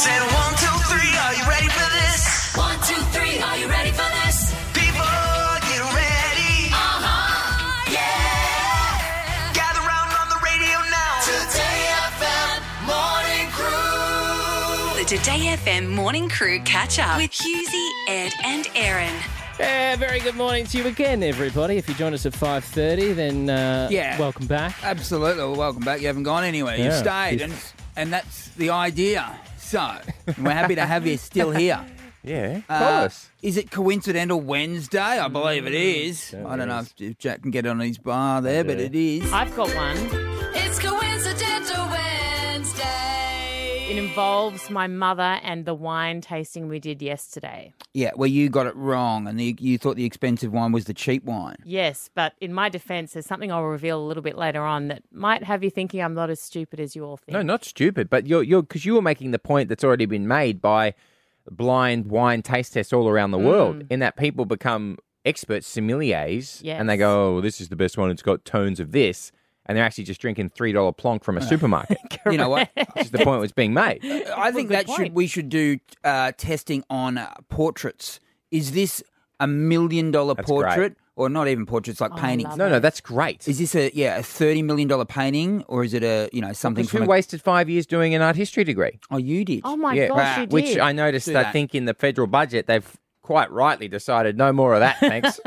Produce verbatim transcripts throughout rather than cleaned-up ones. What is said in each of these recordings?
Said one, two, three, are you ready for this? One, two, three, are you ready for this? People, get ready. Uh-huh, yeah. Gather round on the radio now. Today F M Morning Crew. The Today F M Morning Crew catch up with Hughesy, Ed and Aaron. Yeah, very good morning to you again, everybody. If you join us at five thirty, then uh, Yeah. welcome back. Absolutely. Well, welcome back. You haven't gone anywhere. You've Yeah. stayed, and and that's the idea. So we're happy to have you still here. Yeah, of Uh, course. Is it coincidental Wednesday? I believe it is. It I don't know is. if, if Jack can get on his bar there, but do. it is. I've got one. It's Coincidental Wednesday. It involves my mother and the wine tasting we did yesterday. Yeah, well, you got it wrong, and the, you thought the expensive wine was the cheap wine. Yes, but in my defence, there's something I'll reveal a little bit later on that might have you thinking I'm not as stupid as you all think. No, not stupid, but you're you're because you were making the point that's already been made by blind wine taste tests all around the world, in that people become experts, sommeliers, Yes. and they go, "Oh, this is the best one. It's got tones of this," and they're actually just drinking three dollar plonk from a supermarket. You know what? Which is the point was being made. I think good that point. should we should do uh, testing on uh, portraits. Is this a million dollar That's portrait, great. or not even portraits, like Oh, I paintings? love No, no, that's great. Is this a yeah a thirty million dollar painting, or is it a you know something Because who from? A, wasted five years doing an art history degree? oh, you did. Oh my Yeah, gosh, right, you did. Which I noticed, Do I that. think, in the federal budget, they've quite rightly decided no more of that, thanks.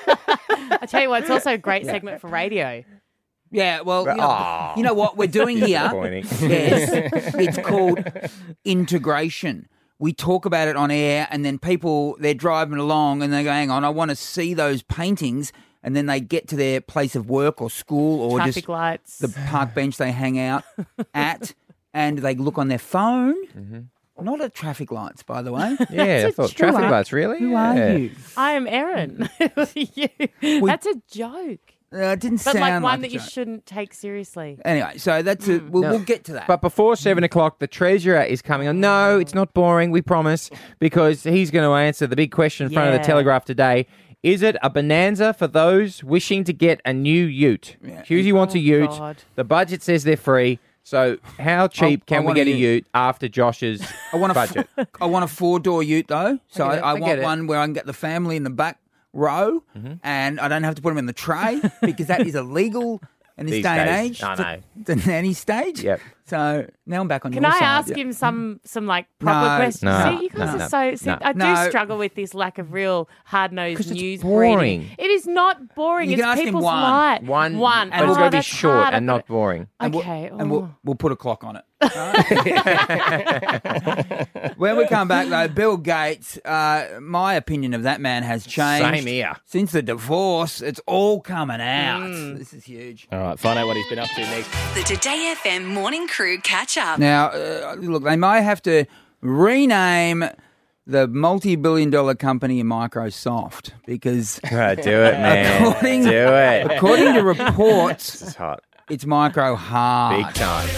I tell you what, it's also a great segment for radio. Yeah, well, you know, Aw. you know what we're doing here? Disappointing. Yes, it's called integration. We talk about it on air, and then people, they're driving along and they go, hang on, I want to see those paintings. And then they get to their place of work or school or Traffic just lights. the park bench they hang out at, and they look on their phone. Not at traffic lights, by the way. Yeah, I thought Who traffic are- lights, really? Who Yeah. are you? I am Erin. you. That's a joke. Uh, it didn't But sound like one like that a you joke. shouldn't take seriously. Anyway, so that's it. We'll, we'll get to that. But before seven o'clock, the treasurer is coming on. No, it's not boring, we promise, because he's going to answer the big question in front of Yeah. the Telegraph today. Is it a bonanza for those wishing to get a new ute? Yeah. Hughesy wants a Oh, ute. God. The budget says they're free. So how cheap I can we want a get a ute. ute after Josh's I want a budget? f- I want a four door ute though, so I I, get it, I, I want get it. one where I can get the family in the back row, Mm-hmm. and I don't have to put them in the tray because that is illegal in this These day and days. age. I know. The nanny stage. Yep. So now I'm back on Can your I side. ask him some some like proper No, questions? no, See, you guys no, are so. See, no. I do No. struggle with this lack of real hard nosed 'Cause it's news boring. reading. It is not boring. You it's can ask him people's one. life. One, one, but it's oh, got to be that's short hard. and I've not boring. And we'll- Okay, and we'll, oh. we'll put a clock on it. When we come back, though, Bill Gates, uh, my opinion of that man has changed. Same here. Since the divorce, it's all coming out. Mm. This is huge. All right, find out what he's been up to next. The Today F M Morning Crew catch up. Now, uh, look, they might have to rename the multi-billion dollar company Microsoft because Oh, do it, man. According- do it. according to reports, It's hot. it's Micro Hard. Big time.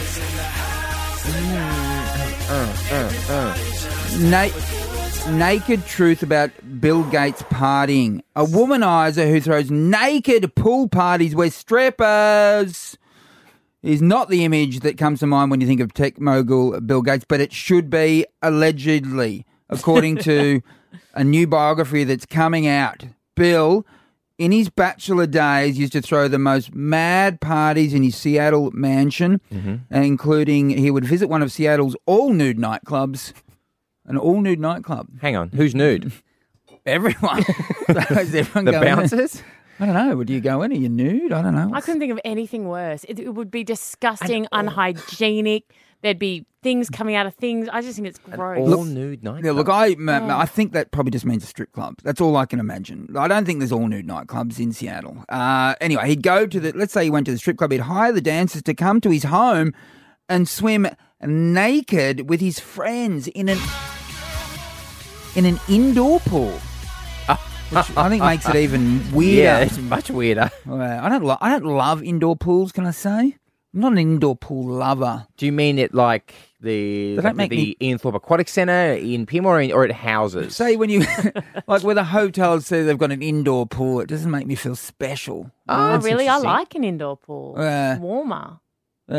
Na- naked truth about Bill Gates partying. A womanizer who throws naked pool parties where strippers is not the image that comes to mind when you think of tech mogul Bill Gates, but it should be allegedly, according to a new biography that's coming out. Bill, in his bachelor days, used to throw the most mad parties in his Seattle mansion, including he would visit one of Seattle's all-nude nightclubs. An all-nude nightclub. Hang on. Who's nude? Everyone. So is everyone The going in? bouncers? I don't know. Do you go in? Are you nude? I don't know. I couldn't think of anything worse. It, it would be disgusting, unhygienic. There'd be things coming out of things. I just think it's gross. All nude night. Yeah, look, I, I think that probably just means a strip club. That's all I can imagine. I don't think there's all nude nightclubs in Seattle. Uh, anyway, he'd go to the, let's say he went to the strip club, he'd hire the dancers to come to his home and swim naked with his friends in an in an indoor pool. Which I think makes it even weirder. Yeah, it's much weirder. Well, I don't. Lo- I don't love indoor pools. Can I say? I'm not an indoor pool lover. Do you mean it like the They don't like make the me- Ian Thorpe Aquatic Centre in Pima or, in, or at houses? Say when you like where the hotels say they've got an indoor pool, it doesn't make me feel special. Oh, that's really? I interesting. like an indoor pool. Uh, It's warmer. Uh,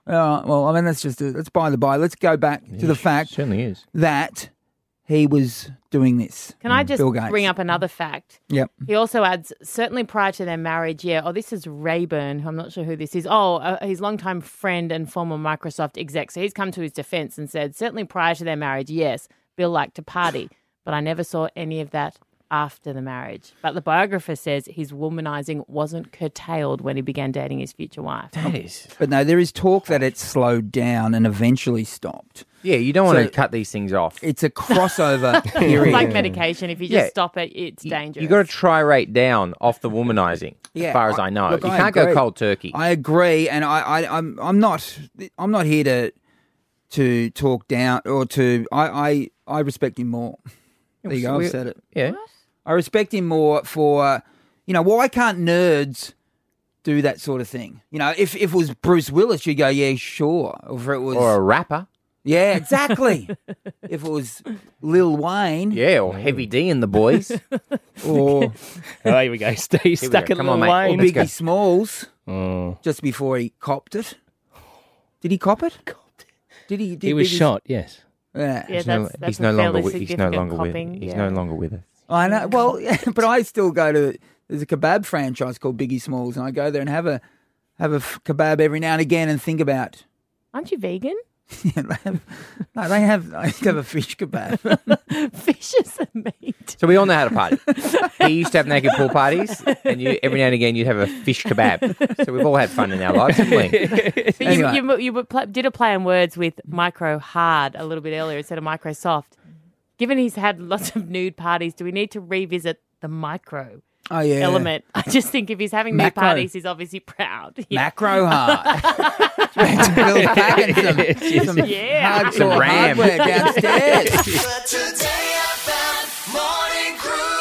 Uh, well, I mean, that's just a, that's by the by. Let's go back to the fact Certainly is. that he was doing this. Can I just Bill Gates. bring up another fact? Yep. He also adds, certainly prior to their marriage, yeah, oh, this is Rayburn, who I'm not sure who this is. Oh, uh, his longtime friend and former Microsoft exec. So he's come to his defense and said, certainly prior to their marriage, yes, Bill liked to party, but I never saw any of that after the marriage. But the biographer says his womanizing wasn't curtailed when he began dating his future wife. That is. But no, there is talk that it slowed down and eventually stopped. Yeah, you don't want So- to cut these things off. It's a crossover It's period. like medication. If you just Yeah. stop it, it's dangerous. You got to try rate down off the womanizing, Yeah, as far as I- I know. look, you I can't go agree. cold turkey. I agree, and I, I, I'm, I'm not, I'm not here to, to talk down or to. I, I, I respect him more. There you go. I've said it. Yeah. I respect him more for, you know, why can't nerds do that sort of thing? You know, if, if it was Bruce Willis, you'd go, yeah, sure. Or if it was, Or a rapper. yeah, exactly. If it was Lil Wayne, Yeah, or Heavy D and the boys. or, Oh, here we go. Steve we stuck go. in Come Lil on, mate. Wayne. or Let's go. Biggie Smalls, Oh. just before he copped it. Did he cop it? Did he? Did He was Biggie- shot, yes. Yeah. Yeah, He's that's, no, that's he's a no longer fairly with. He's no significant longer with. copping, He's yeah. no longer with us. I know. Well, yeah, but I still go to. There's a kebab franchise called Biggie Smalls, and I go there and have a have a f- kebab every now and again and think about. Aren't you vegan? Yeah, they have. No, they have. I have a fish kebab. Fish is a meat. So we all know how to party. He used to have naked pool parties, and you every now and again you'd have a fish kebab. So we've all had fun in our lives, haven't we? But Anyway. you, you, you were pl- did a play on words with micro hard a little bit earlier instead of micro soft. Given he's had lots of nude parties, do we need to revisit the micro Oh yeah. element? I just think if he's having nude Macro. parties, he's obviously proud. Yeah. Macro hard. Bill packing some, some Yeah. hardcore Some RAM. hardware downstairs. The Today F M Morning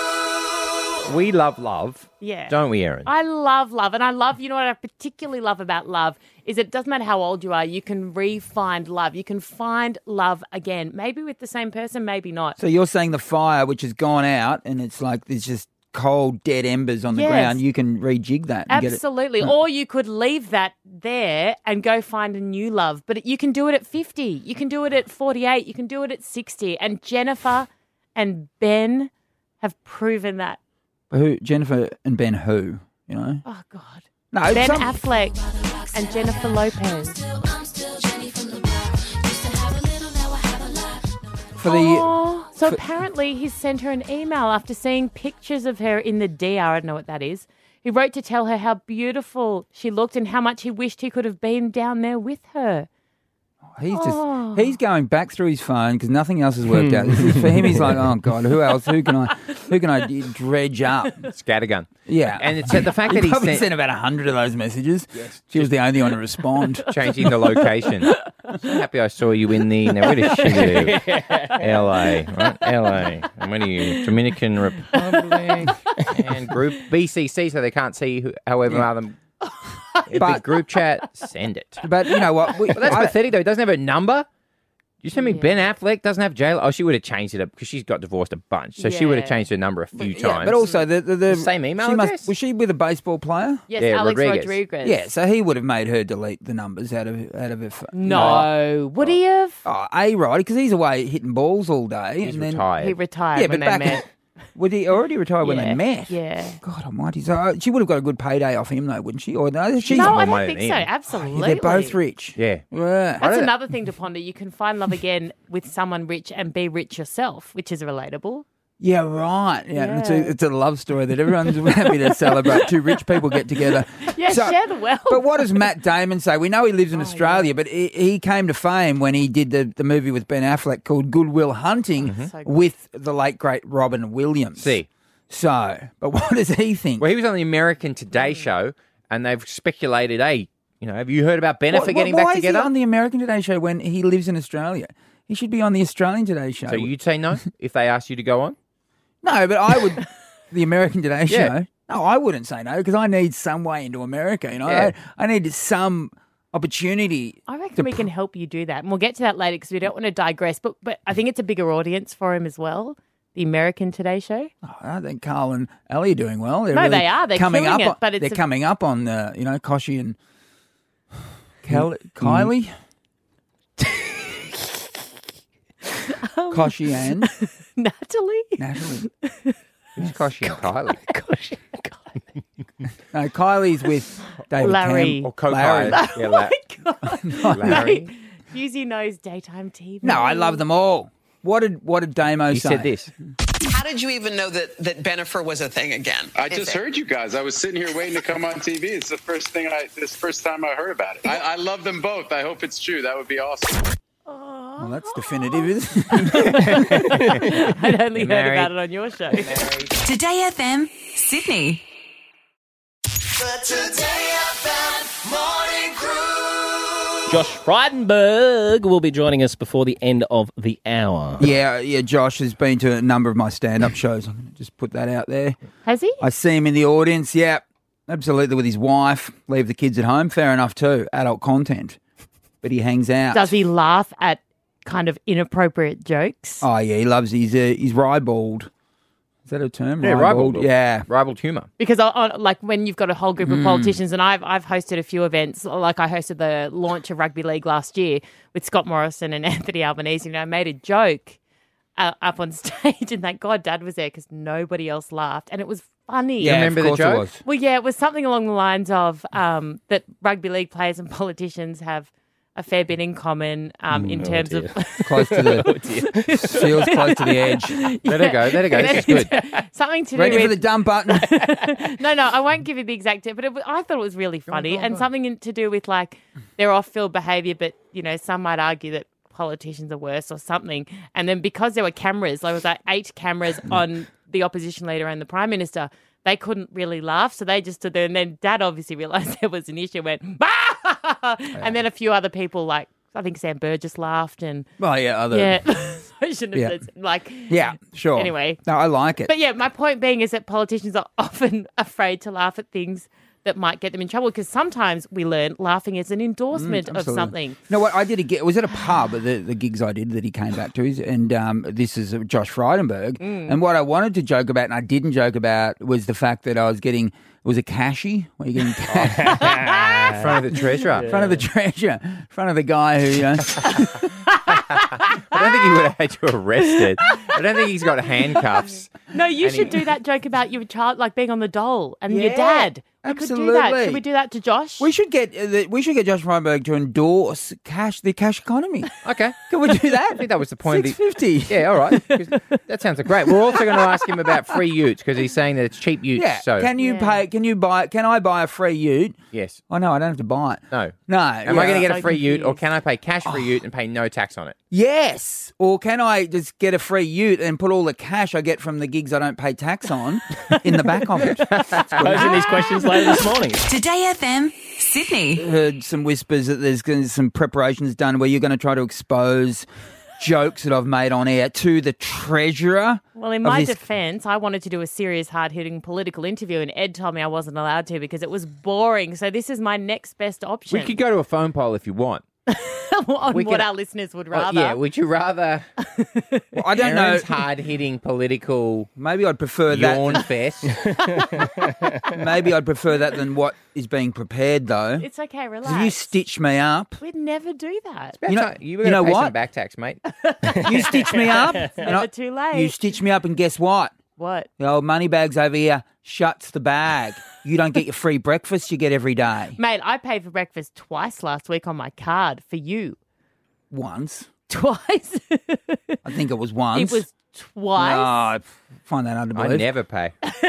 Crew. We love love, Yeah. don't we, Erin? I love love. And I love, you know what I particularly love about love is it doesn't matter how old you are, you can re-find love. You can find love again. Maybe with the same person, maybe not. So you're saying the fire, which has gone out, and it's like there's just cold, dead embers on the Yes. ground. You can rejig that and Absolutely. get it. Or you could leave that there and go find a new love. But you can do it at fifty. You can do it at forty-eight. You can do it at sixty. And Jennifer and Ben have proven that. Who? Jennifer and Ben? Who? You know? Oh, God. No, Ben some- Affleck and Jennifer Lopez. for the. Oh, so apparently he sent her an email after seeing pictures of her in the D R. I don't know what that is. He wrote to tell her how beautiful she looked and how much he wished he could have been down there with her. He's just Oh. he's going back through his phone because nothing else has worked out. This is, for him, he's like, oh god, who else? Who can I? Who can I dredge up? Scattergun. Yeah, And it's the fact he that he probably sent, sent about a hundred of those messages. She was the only one to respond. changing the location. So happy I saw you in the. Now, where does she live? L A, right? L A. And where are you? Dominican Republic. And group B C C, so they can't see who, however Yeah. them. If But- the group chat, send it. But you know what? We, But that's I- pathetic, though. He doesn't have a number. You send me Yeah. Ben Affleck doesn't have J Lo. Oh, she would have changed it up because she's got divorced a bunch. So she would have Yeah. changed her number a few yeah, times. but also the the, the Same email she must- address? was she with a baseball player? Yes, Yeah, Alex Rodriguez. Rodriguez. Yeah, so he would have made her delete the numbers out of out of her phone. No. Would he have? Oh, A Rod, because he's away hitting balls all day. He's and then, retired. He retired Yeah, when but they back met. would he already retired when yeah. they met? Yeah. God Almighty! So uh, she would have got a good payday off him, though, wouldn't she? Or no, she's got No, more I money don't think than so. him. Absolutely. they're both rich. Yeah. Yeah. That's another thing to ponder. You can find love again with someone rich and be rich yourself, which is relatable. Yeah, right. Yeah, It's, Yeah. a, it's a love story that everyone's happy to celebrate. Two rich people get together. Yeah, So- share the wealth. But what does Matt Damon say? We know he Oh, lives in Australia, but he, he came to fame when he did the, the movie with Ben Affleck called Good Will Hunting So good. with the late, great Robin Williams. See. So, but what does he think? Well, he was on the American Today show, and they've speculated, hey, you know, have you heard about Ben What- Affleck getting why back is together? he on the American Today Show when he lives in Australia? He should be on the Australian Today Show. So you'd say no if they asked you to go on? No, but I would. The American Today Show. Yeah. No, I wouldn't say no because I need some way into America. You know, Yeah. I, I need some opportunity. I reckon we can help you do that. And we'll get to that later because we don't want to digress. But but I think it's a bigger audience for him as well. The American Today Show. Oh, I think Carl and Ellie are doing well. They're No, really they are. They're coming killing up. it, on, but it's they're a- coming up on the you know Koshy and Kel- Kylie? Koshi and Natalie? Natalie. Who's Koshi and Kylie? No, Kylie's with David Larry. Cam- Or Coco. Larry. Yeah, La- Larry. Husey knows daytime T V. No, I love them all. What did what did Damo You say? said this. How did you even know that, that Bennifer was a thing again? I just heard you guys. I was sitting here waiting to come on T V. It's the first thing I. This first time I heard about it. I, I love them both. I hope it's true. That would be awesome. Well, that's definitive, isn't it? I'd only heard Married. about it on your show. Today F M, Sydney. The Today F M Morning Crew. Josh Frydenberg will be joining us before the end of the hour. Yeah, yeah. Josh has been to a number of my stand-up shows. I'm going to just put that out there. Has he? I see him in the audience. Yeah, absolutely, with his wife. Leave the kids at home. Fair enough too. Adult content, but he hangs out. Does he laugh at kind of inappropriate jokes? Oh yeah, he loves. He's uh, he's ribald. Is that a term? Yeah, ribald. Yeah. Ribald humour. Because I, I, like when you've got a whole group Mm. of politicians, and I've I've hosted a few events. Like I hosted the launch of rugby league last year with Scott Morrison and Anthony Albanese. And I made a joke uh, up on stage, and thank God Dad was there because nobody else laughed, and it was funny. Yeah, remember of the course it joke? was. Well, yeah, it was something along the lines of um, that rugby league players and politicians have a fair bit in common um, in terms of Close to the feels close to the edge. Let her go. Let her go. This is good. something to Ready do for the with. dump button? No, no, I won't give you the exact tip, but it, wa- I thought it was really funny and something in, to do with like their off-field behaviour. But you know, some might argue that politicians are worse or something. And then because there were cameras, there was like eight cameras on the opposition leader and the prime minister. They couldn't really laugh, so they just stood there. And then Dad obviously realised there was an issue, and went, bah! And then a few other people, like I think Sam Burgess laughed, and Oh yeah, other. yeah, I shouldn't have Yeah. said like Yeah, sure. Anyway. no, I like it. But yeah, my point being is that politicians are often afraid to laugh at things that might get them in trouble because sometimes we learn laughing is an endorsement of Absolutely. something. You know what? I did a gig. It was at a pub, the, the gigs I did that he came back to. And um, this is Josh Frydenberg. Mm. And what I wanted to joke about and I didn't joke about was the fact that I was getting, it was a cashy. Where you're getting cash In front of the treasurer. in front of the treasure, in front of the guy who, you know. I don't think he would have had you arrested. I don't think he's got handcuffs. No, you And should he- do that joke about your child, like being on the dole and your Yeah, dad. We could do that. absolutely. Should we do that to Josh? We should get uh, the, we should get Josh Frydenberg to endorse cash the cash economy. Okay. Can we do that? I think that was the point. Six of the- fifty. Yeah, all right. 'Cause that sounds great. We're also going to ask him about free utes because he's saying that it's cheap utes. Yeah. So Can you Yeah. pay? Can you buy? Can I buy a free ute? yes. Oh no, I don't have to buy it. No. No. Am I going to get So a free ute or confused. can I pay cash for a ute and pay no tax on it? Yes. Or can I just get a free ute and put all the cash I get from the gigs I don't pay tax on in the back of it? Posing these questions later this morning. Today F M, Sydney. Heard some whispers that there's going to some preparations done where you're going to try to expose jokes that I've made on air to the treasurer. Well, in of my this- defence, I wanted to do a serious, hard-hitting political interview, and Ed told me I wasn't allowed to because it was boring. So this is my next best option We could go to a phone poll if you want. on we what can- our listeners would Oh, rather. yeah, would you rather Well, I don't know. Aaron's hard-hitting political Maybe I'd prefer yawn that. fest? Maybe I'd prefer that than what is being prepared, though. It's okay, If relax. you stitch me up, We'd never do that. You know- you were you going to know pay some what? back tax, mate. you stitch me up, and Never I- too late. you stitch me up, and guess what? What? The old money bags over here shuts the bag. You don't get your free breakfast you get every day. Mate, I paid for breakfast twice last week on my card for you. Once. Twice? I think it was once. It was twice. No, I find that hard to I believe. never pay.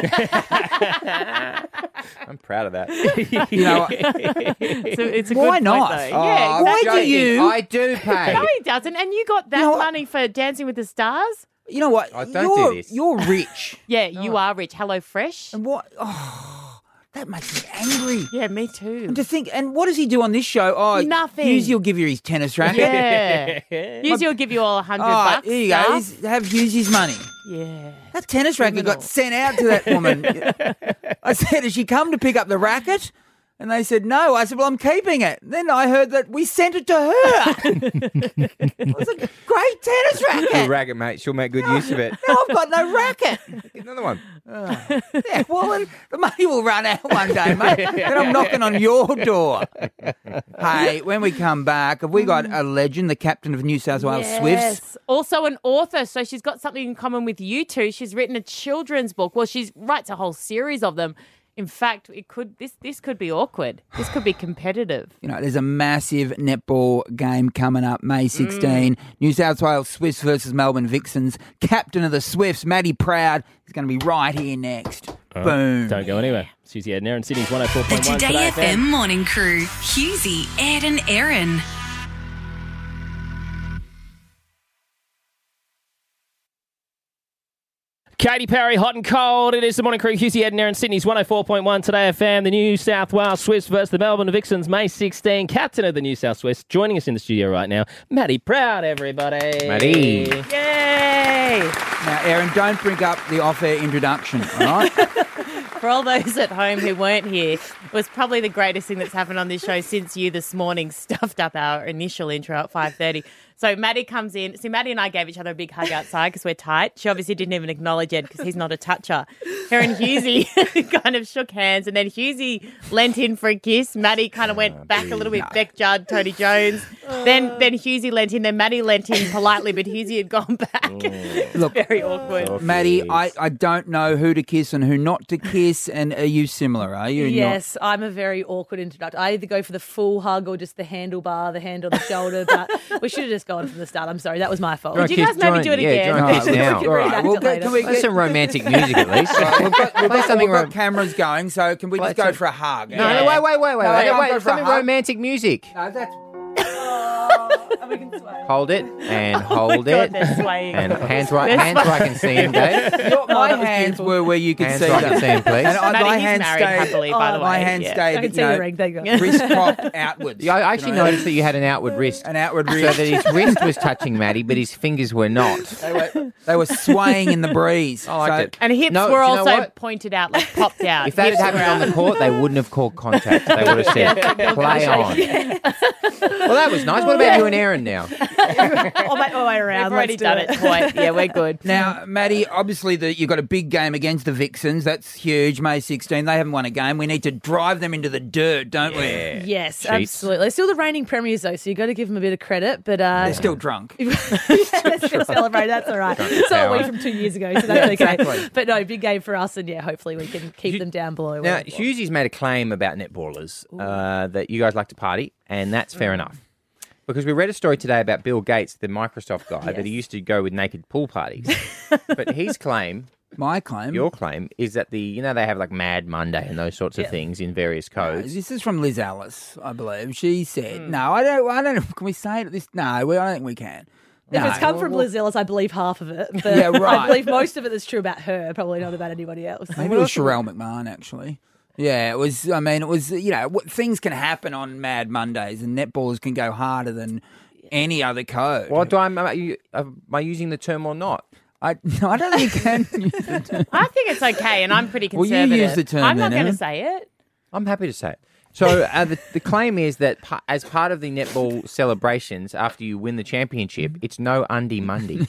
I'm proud of that. You know, So it's a Why good not? Point, though. Oh, yeah, I'm Why do exactly. joking. you- I do pay. No, he doesn't. And you got that You know what? money for Dancing with the Stars? you know what? Oh, don't you're, do this. You're rich. Yeah, you are rich. Hello Fresh. And what? Oh, that makes me angry. Yeah, me too. And to think, and what does he do on this show? Oh, Nothing. Husey will give you his tennis racket. Yeah. Usually will give you all a hundred Oh, bucks. here you go. stuff. He's- Have Husey's money. Yeah. That tennis racket Criminal. got sent out to that woman. I said, has she come to pick up the racket? And they said, no. I said, well, I'm keeping it. Then I heard that we sent it to her. It was a great tennis racket. Good racket, mate. She'll make good use of it. Now I've got no racket. Get another one. Yeah, well, the money will run out one day, mate. Then I'm knocking on your door. Hey, when we come back, have we got a legend, the captain of New South Wales Swifts? Yes. Also an author, so she's got something in common with you two. She's written a children's book. Well, she writes a whole series of them. In fact, it could this this could be awkward. This could be competitive. You know, there's a massive netball game coming up May sixteenth. Mm. New South Wales Swifts versus Melbourne Vixens. Captain of the Swifts, Matty Proud, is going to be right here next. All Boom. Right, don't go anywhere. Susie Ed and Aaron, Sydney's one oh four The point one. Today F M Morning Crew. Husey, Ed and Aaron. Katy Perry, hot and cold. It is the Morning Crew. Husey, Ed and Aaron, Sydney's one oh four point one Today F M. The New South Wales Swifts versus the Melbourne Vixens, May sixteenth. Captain of the New South Swifts. Joining us in the studio right now, Matty Proud, everybody. Matty. Yay! Now, Aaron, don't bring up the off-air introduction, all right? For all those at home who weren't here, it was probably the greatest thing that's happened on this show since you this morning stuffed up our initial intro at five thirty. So Maddie comes in. See, Maddie and I gave each other a big hug outside because we're tight. She obviously didn't even acknowledge Ed because he's not a toucher. Her and Husey kind of shook hands, and then Husey leant in for a kiss. Maddie kind of went back a little bit, Beck Judd, Tony Jones. Then then Husey leant in, then Maddie leant in politely, but Husey had gone back. It's Look, very awkward. Maddie, I, I don't know who to kiss and who not to kiss, and are you similar, are you? Yes, I'm a very awkward introductor. I either go for the full hug or just the handlebar, the hand on the shoulder, but we should have just gone from the start. I'm sorry, that was my fault. Could you guys maybe do it yeah, again? join kiss All right, now. all right, we'll get- can we Play get- some romantic music at least. Right, we've got, we've Play got, something we've got rom- cameras going, so can we Play just go some- for a hug? No, no, wait, wait, wait, wait, No, wait, I'll wait. go for a Something hug. romantic music. No, that's... Hold it and hold God, it. they're swaying. And hands right, They're hands where I can see him, Dave. Your- my hands were where you could Hands see where I them. can see him, please. And I, Maddie, my he's hands married stayed, happily, by the my way. hands Yeah. stayed, I can see you know, the ring. There you go. wrist propped outwards. Yeah, I actually you know? noticed that you had an outward wrist. An outward So wrist. that his wrist was touching Matty, but his fingers were not. They were, they were swaying in the breeze. I liked So- it. And hips No, were do you know also what? pointed out, like popped out. If that had Hips happened were on the out. court, they wouldn't have called contact. They would have said, play on. Well, that was nice. What about you and Aaron now? all, my, all the way around. We've already Let's do done it twice. Yeah, we're good. Now, Maddie, obviously the, you've got a big game against the Vixens. That's huge, May sixteenth. They haven't won a game. We need to drive them into the dirt, don't we? Yes, Cheats. absolutely. They're still the reigning premiers, though, so you've got to give them a bit of credit. But uh, They're still drunk. let's still celebrate. That's all right. So are we from two years ago, so that's okay. exactly. But no, big game for us, and yeah, hopefully we can keep them down below. Now, where they belong. Hughesie's made a claim about netballers uh, that you guys like to party, and that's fair enough. Because we read a story today about Bill Gates, the Microsoft guy, that he used to go with naked pool parties. But his claim, My claim. your claim, is that the, you know, they have like Mad Monday and those sorts of things in various codes. This is from Liz Ellis, I believe. She said, "No, I don't. I don't. Can we say it? This? No, we, I don't think we can." If No. it's come from Liz Ellis, I believe half of it. But Yeah, right. I believe most of it is true about her, probably not about anybody else. Maybe it was Sherelle McMahon, actually. Yeah, it was. I mean, it was. You know, what, things can happen on Mad Mondays, and netballers can go harder than any other code. Well, do I, am, I, am I using the term or not? I, no, I don't think you can use the term. I think it's okay, and I'm pretty Well, you conservative. use the term I'm not then, going to Aaron. say it. I'm happy to say it. So uh, the, the claim is that pa- as part of the netball celebrations after you win the championship, it's no undie Monday.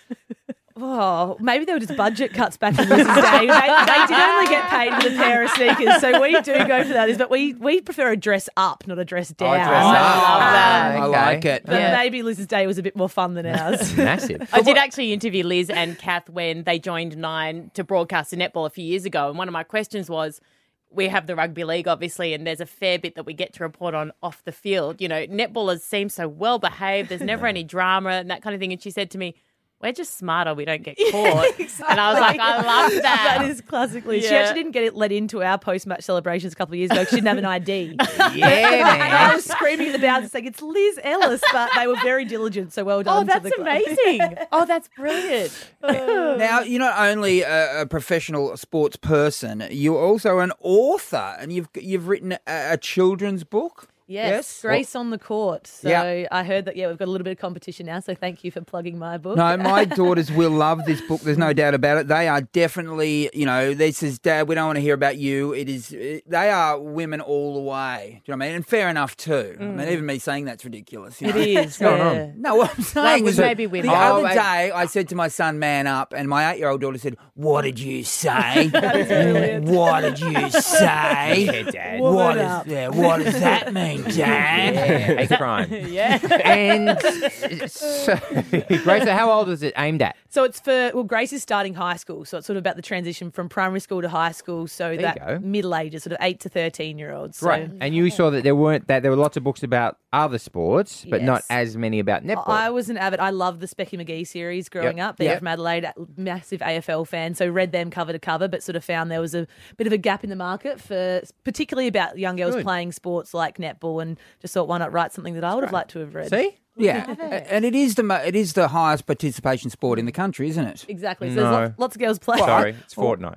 Oh, maybe there were just budget cuts back in Liz's day. They, they did only get paid with a pair of sneakers, so we do go for that. But we, we prefer a dress up, not a dress down. dress up. love that. I Okay. like it. But Yeah. maybe Liz's day was a bit more fun than ours. Massive. I did actually interview Liz and Kath when they joined Nine to broadcast the netball a few years ago, and one of my questions was, we have the rugby league, obviously, and there's a fair bit that we get to report on off the field. You know, netballers seem so well behaved. There's never any drama and that kind of thing. And she said to me, we're just smarter. We don't get caught. And I was like, I love that. That is classically. She Yeah. actually didn't get it let into our post-match celebrations a couple of years ago because she didn't have an I D. Yeah, And I man. was screaming at the bouncer saying, it's Liz Ellis, but they were very diligent, so well done Oh, to that's the club. amazing. Oh, that's brilliant. Now, you're not only a, a professional sports person, you're also an author, and you've you've written a, a children's book. Yes, Yes. Grace on the Court. So Yeah. I heard that, yeah, we've got a little bit of competition now, so thank you for plugging my book. No, my daughters will love this book. There's no doubt about it. They are definitely, you know, this is, Dad, we don't want to hear about you. It is, it, they are women all the way. Do you know what I mean? And fair enough, too. I mean, even me saying that's ridiculous. You It know? is, yeah. No, what I'm saying was is that maybe women. the Oh, other I- day I said to my son, man up, and my eight-year-old daughter said, what did you say? What did you say? Yeah, Dad. What, Woman is, up. yeah, what does that mean, Dad? Yeah, hate crime. Yeah. And so, Grace, how old is it aimed at? So it's for, well, Grace is starting high school, so it's sort of about the transition from primary school to high school, so you that go. middle ages, sort of eight to thirteen-year-olds. So Right. And you saw that there weren't that there were lots of books about other sports, but not Yes. as many about netball. I was an avid, I loved the Specky McGee series growing Yep. up. Being Yep. from Adelaide, massive A F L fan, so read them cover to cover, but sort of found there was a bit of a gap in the market for, particularly about young girls Good. playing sports like netball, and just thought, why not write something that I would have liked to have read? See? Yeah, and it is the mo- it is the highest participation sport in the country, isn't it? Exactly. So No. there's lots, lots of girls playing. Sorry, it's Fortnite.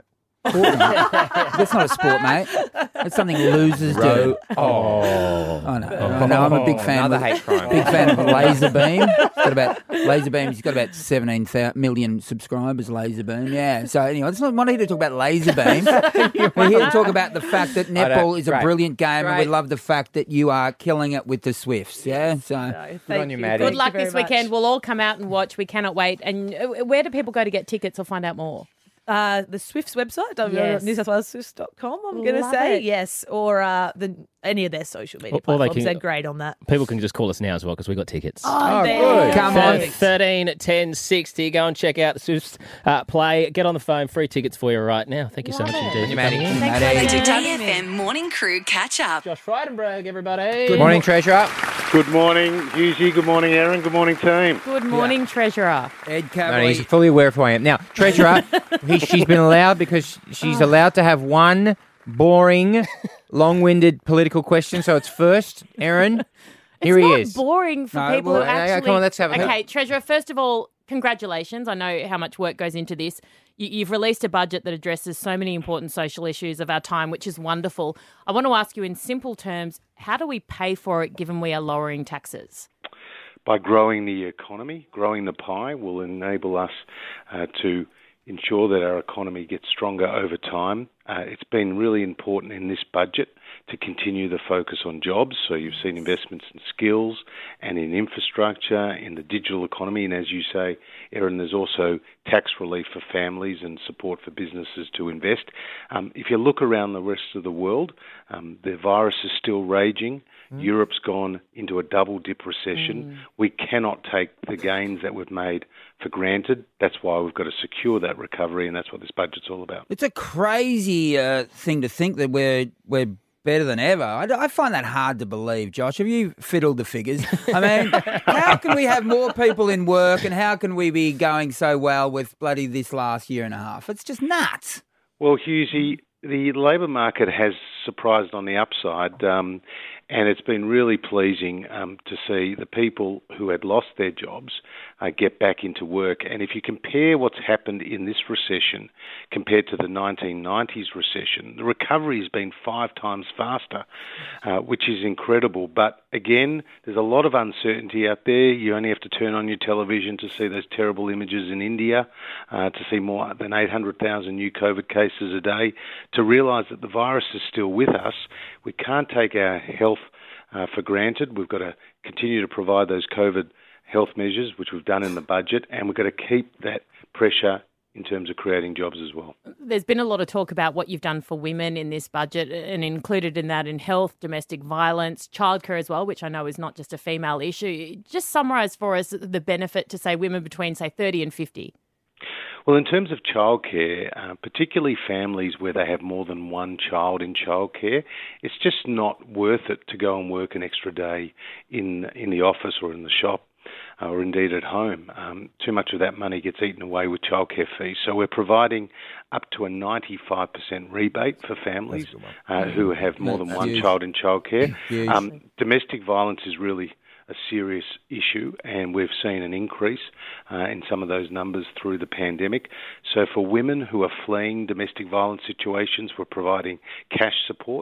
That's not a sport, mate. That's something losers do. Oh, I know. I know. I'm a big fan. Another of, hate crime. Big fan of Laserbeam. He's got about Laserbeam. He's got about seventeen million subscribers. Laserbeam. Yeah. So anyway, it's not not here to talk about Laserbeam. We're here to talk about the fact that netball is a Great. brilliant game, and we Great. love the fact that you are killing it with the Swifts. Yeah. So. No, thank on you, Maddie. Good Thank luck very this much. weekend. We'll all come out and watch. We cannot wait. And uh, where do people go to get tickets or find out more? Uh, the Swifts website, Yes. New South Wales Swifts dot com, I'm going to Love say. it. Yes, or uh, the any of their social media Or- or they platforms. can- They're great on that. People can just call us now as well because we got tickets. Oh, good. Come Thir- on. thirteen ten sixty. Go and check out the Swifts uh, play. Get on the phone. Free tickets for you right now. Thank you so much Love it. indeed. Thank you, for coming Maddie. in. Thanks, Maddie. Maddie. Today F M Morning Crew catch up. Josh Frydenberg, everybody. Good morning, Treasurer. Good morning, Husey. Good morning, Aaron. Good morning, team. Good morning, Treasurer. Ed No, Cavalier. he's fully aware of who I am. Now, Treasurer, he, she's been allowed because she's allowed to have one boring, long-winded political question. So it's first, Aaron. Here it's he not is. boring for No, people well, who yeah, yeah, actually. come on, let's have a- Okay, Treasurer. First of all, congratulations. I know how much work goes into this. You, you've released a budget that addresses so many important social issues of our time, which is wonderful. I want to ask you, in simple terms, how do we pay for it, given we are lowering taxes? By growing the economy, growing the pie will enable us uh, to ensure that our economy gets stronger over time. Uh, it's been really important in this budget to continue the focus on jobs. So you've seen investments in skills and in infrastructure, in the digital economy. And as you say, Erin, there's also tax relief for families and support for businesses to invest. Um, if you look around the rest of the world, um, the virus is still raging. Mm. Europe's gone into a double-dip recession. Mm. We cannot take the gains that we've made for granted. That's why we've got to secure that recovery, and that's what this budget's all about. It's a crazy uh, thing to think that we're we're better than ever. I, I find that hard to believe, Josh. Have you fiddled the figures? I mean, how can we have more people in work, and how can we be going so well with bloody this last year and a half? It's just nuts. Well, Husey, the labour market has surprised on the upside, um, and it's been really pleasing um, to see the people who had lost their jobs uh, get back into work. And if you compare what's happened in this recession compared to the nineteen nineties recession, the recovery has been five times faster, uh, which is incredible. But again, there's a lot of uncertainty out there. You only have to turn on your television to see those terrible images in India, uh, to see more than eight hundred thousand new COVID cases a day, to realise that the virus is still with us. We can't take our health uh, for granted. We've got to continue to provide those COVID health measures, which we've done in the budget, and we've got to keep that pressure in terms of creating jobs as well. There's been a lot of talk about what you've done for women in this budget, and included in that in health, domestic violence, childcare as well, which I know is not just a female issue. Just summarise for us the benefit to, say, women between, say, thirty and fifty. Well, in terms of childcare, uh, particularly families where they have more than one child in childcare, it's just not worth it to go and work an extra day in in the office or in the shop, uh, or indeed at home. Um, too much of that money gets eaten away with childcare fees. So we're providing up to a ninety-five percent rebate for families uh, who have more than That's one huge. child in childcare. Huge. Um, domestic violence is really a serious issue, and we've seen an increase uh, in some of those numbers through the pandemic. So for women who are fleeing domestic violence situations, we're providing cash support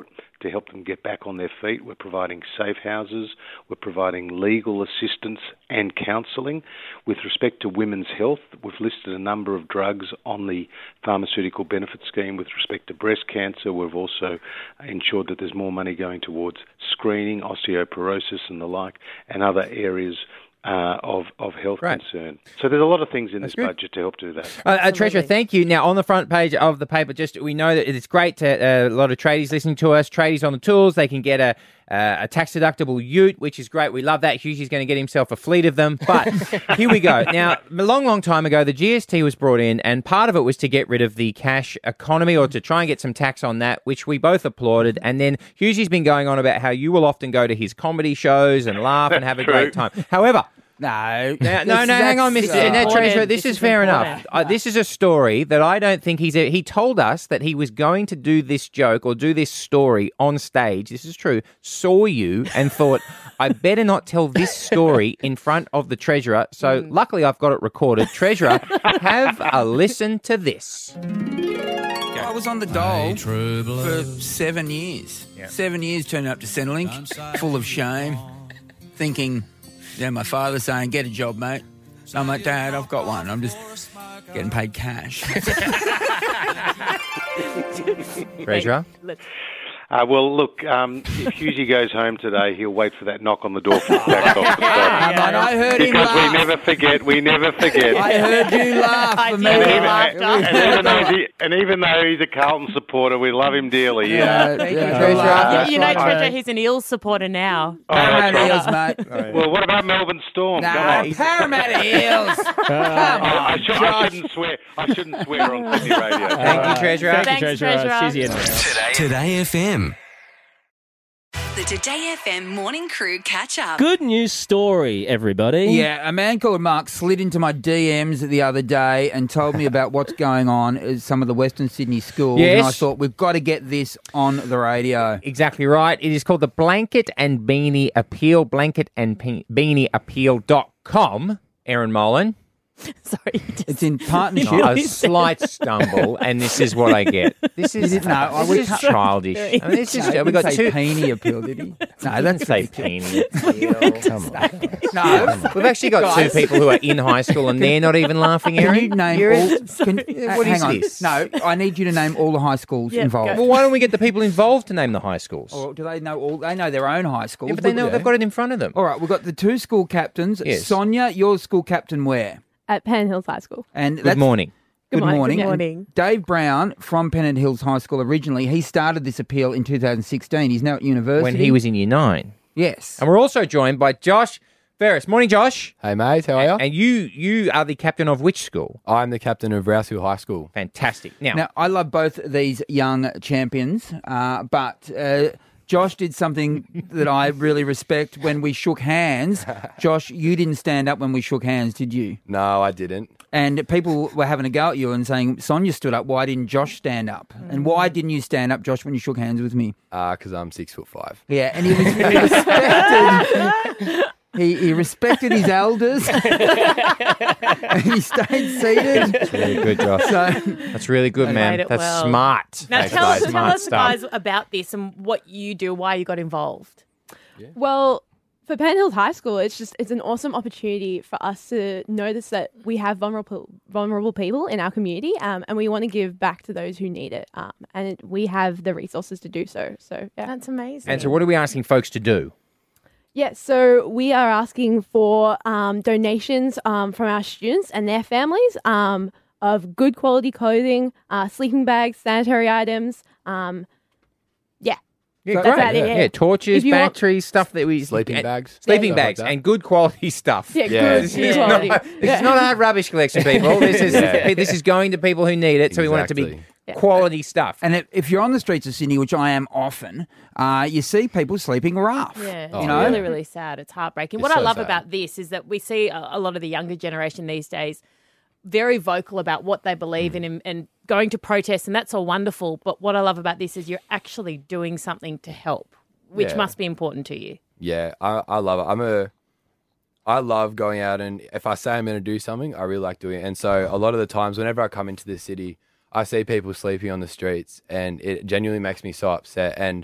to help them get back on their feet. We're providing safe houses. We're providing legal assistance and counselling. With respect to women's health, we've listed a number of drugs on the pharmaceutical benefit scheme. With respect to breast cancer, we've also ensured that there's more money going towards screening, osteoporosis and the like, and other areas Uh, of, of health Right. concern. So there's a lot of things in That's this good. budget to help do that. Uh, uh, Treasurer, thank you. Now, on the front page of the paper, just we know that it's great to uh, a lot of tradies listening to us. Tradies on the tools, they can get a uh, a tax deductible ute, which is great. We love that. Hughie's going to get himself a fleet of them. But here we go. Now, a long, long time ago, the G S T was brought in, and part of it was to get rid of the cash economy or to try and get some tax on that, which we both applauded. And then Hughie's been going on about how you will often go to his comedy shows and laugh and have a great time. However, No. Now, no, no, hang on, Mister uh, Now, Treasurer, this, This is is fair important. enough. Uh, this is a story that I don't think he's... A, he told us that he was going to do this joke or do this story on stage. This is true. Saw you and thought, I better not tell this story in front of the Treasurer. So luckily I've got it recorded. Treasurer, have a listen to this. I was on the dole for seven years. Seven years turning up to Centrelink, full of shame, thinking, yeah, my father saying, get a job, mate. So I'm like, Dad, I've got one. I'm just getting paid cash. Treasurer? Uh, well, look, um, if Hughesy goes home today, he'll wait for that knock on the door from the tax office. Come on, I heard him Because we laugh. never forget, we never forget. I heard you laugh I for did me. laugh. And even, though he, and even though he's a Carlton supporter, we love him dearly. Yeah. Thank you, you, Treasurer. Treasurer. You, you know, Treasure, he's an Eels supporter now. Oh, that's Parramatta right. Eels, mate. Well, what about Melbourne Storm? Come Nah, on. Parramatta Eels. Come I, I, on, should, I Josh. shouldn't swear. I shouldn't swear on Sydney radio. Thank you, Treasurer. Thank Thanks, you, Treasurer. Treasurer. She's here now. Today F M. The Today F M Morning Crew catch up. Good news story, everybody. Yeah, a man called Mark slid into my D Ms the other day and told me about what's going on at some of the Western Sydney schools. Yes. And I thought, we've got to get this on the radio. Exactly right. It is called the Blanket and Beanie Appeal, blanket and beanie appeal dot com. Aaron Molan. Sorry. It's in partnership. No, a slight stumble, and this is what I get. This is, Did it- no, I this would is cut- childish. I mean, this is, No, he we got didn't say two. peenie appeal, did he? No, Didn't that's say ridiculous. peenie. Come on. No. We've actually got Guys. two people who are in high school and they're not even laughing, Can Aaron. you name You're- all? Can, uh, What hang is on. this? No, I need you to name all the high schools Yeah, involved. Well, why don't we get the people involved to name the high schools? Or do they know all? They know their own high schools. Yeah, but they know Look, they've got it in front of them. All right, we've got the two school captains. Yes. Sonia, your school captain where? At Penn Hills High School. And Good that's, morning. Good, morning. morning. Good And morning. Dave Brown from Pennant Hills High School originally, he started this appeal in two thousand sixteen. He's now at university. When he was in year nine. Yes. And we're also joined by Josh Ferris. Morning, Josh. Hey, mate. How are you? And you you are the captain of which school? I'm the captain of Rouseville High School. Fantastic. Now, Now, I love both these young champions, uh, but uh, Josh did something that I really respect when we shook hands. Josh, you didn't stand up when we shook hands, did you? No, I didn't. And people were having a go at you and saying, Sonia stood up, why didn't Josh stand up? And why didn't you stand up, Josh, when you shook hands with me? Because I'm six foot five. Yeah, and he, was, he respected... He, he respected his elders. And he stayed seated. that's really good, Josh. So, That's really good, Made man. it That's well. smart. Now That's tell, nice, tell smart us, stuff. guys, about this and what you do, why you got involved. Well, for Penn Hills High School, it's just it's an awesome opportunity for us to notice that we have vulnerable vulnerable people in our community, um, and we want to give back to those who need it. Um, and it, we have the resources to do so. So yeah. That's amazing. And so what are we asking folks to do? Yeah, so we are asking for um, donations um, from our students and their families um, of good quality clothing, uh, sleeping bags, sanitary items. Um, yeah. Yeah, That's great. about it, yeah. yeah. torches, If you want- batteries, stuff that we... Sleeping and- bags. Sleeping Yeah. bags Stuff like that. and good quality stuff. Yeah, Yeah. good This is, quality. not, this Yeah. is not our rubbish collection, people. This is Yeah. this is going to people who need it, so we want it to be Exactly. quality stuff. and if, if you're on the streets of Sydney, which I am often, uh, you see people sleeping rough. Yeah, Oh, it's you know? really, really sad. It's heartbreaking. It's what I so love sad. about this is that we see a, a lot of the younger generation these days very vocal about what they believe Mm. in and, and going to protests, and that's all wonderful. But what I love about this is you're actually doing something to help, which Yeah. must be important to you. Yeah, I, I love it. I'm a, I love going out, and if I say I'm going to do something, I really like doing it. And so a lot of the times, whenever I come into the city, I see people sleeping on the streets, and it genuinely makes me so upset. And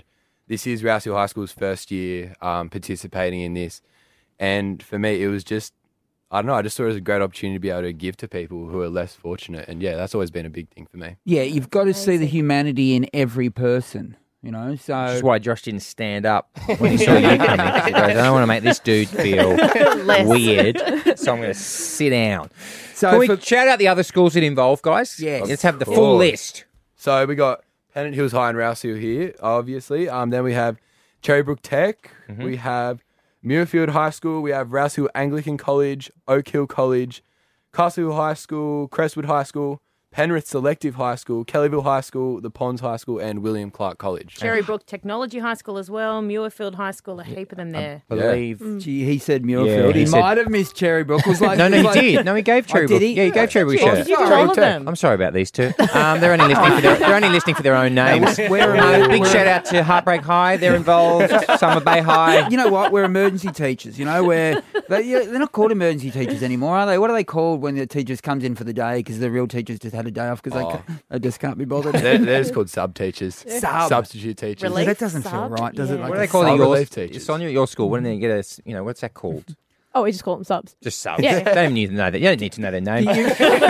this is Rouse Hill High School's first year um, participating in this. And for me, it was just, I don't know, I just saw it as a great opportunity to be able to give to people who are less fortunate. And yeah, that's always been a big thing for me. Yeah, you've got to see the humanity in every person, you know, so... Which is why Josh didn't stand up when he saw you coming. 'Cause he goes, I don't want to make this dude feel Less. weird, so I'm going to sit down. So Can we for- shout out the other schools that involve, guys? Yes. Let's have the Of full course. list. So we got Pennant Hills High and Rouse Hill here, obviously. Um, then we have Cherrybrook Tech. Mm-hmm. We have Muirfield High School. We have Rouse Hill Anglican College, Oak Hill College, Castle Hill High School, Crestwood High School, Penrith Selective High School, Kellyville High School, the Ponds High School, and William Clark College. Cherrybrook Technology High School as well, Muirfield High School, a heap of them there. I believe. Gee, he said Muirfield. Yeah, he he said- might have missed Cherrybrook. Was like, No, no, was he like- did. No, he gave Oh, Cherrybrook. did he? Yeah, he gave Cherrybrook a You shout did out. all of them. I'm sorry about these two. Um, they're only listening for their, they're only listening for their own names. We're- Uh, big we're- shout out to Heartbreak High. They're involved. Summer Bay High. You know what? We're emergency teachers. You know, we're they, yeah, they're not called emergency teachers anymore, are they? What are they called when the teachers comes in for the day because the real teachers just had a day off because Oh. they, ca- they just can't be bothered? They're, they're just called sub teachers, Sub. substitute teachers. Relief that doesn't feel sub? right, does it? Yeah. Like What do a they call it? sub Your, relief teachers. Sonia, at your school. What do they get us? You know, what's that called? Oh, we just call them subs. Just subs. Yeah. They don't need to know that. You don't need to know their name. You,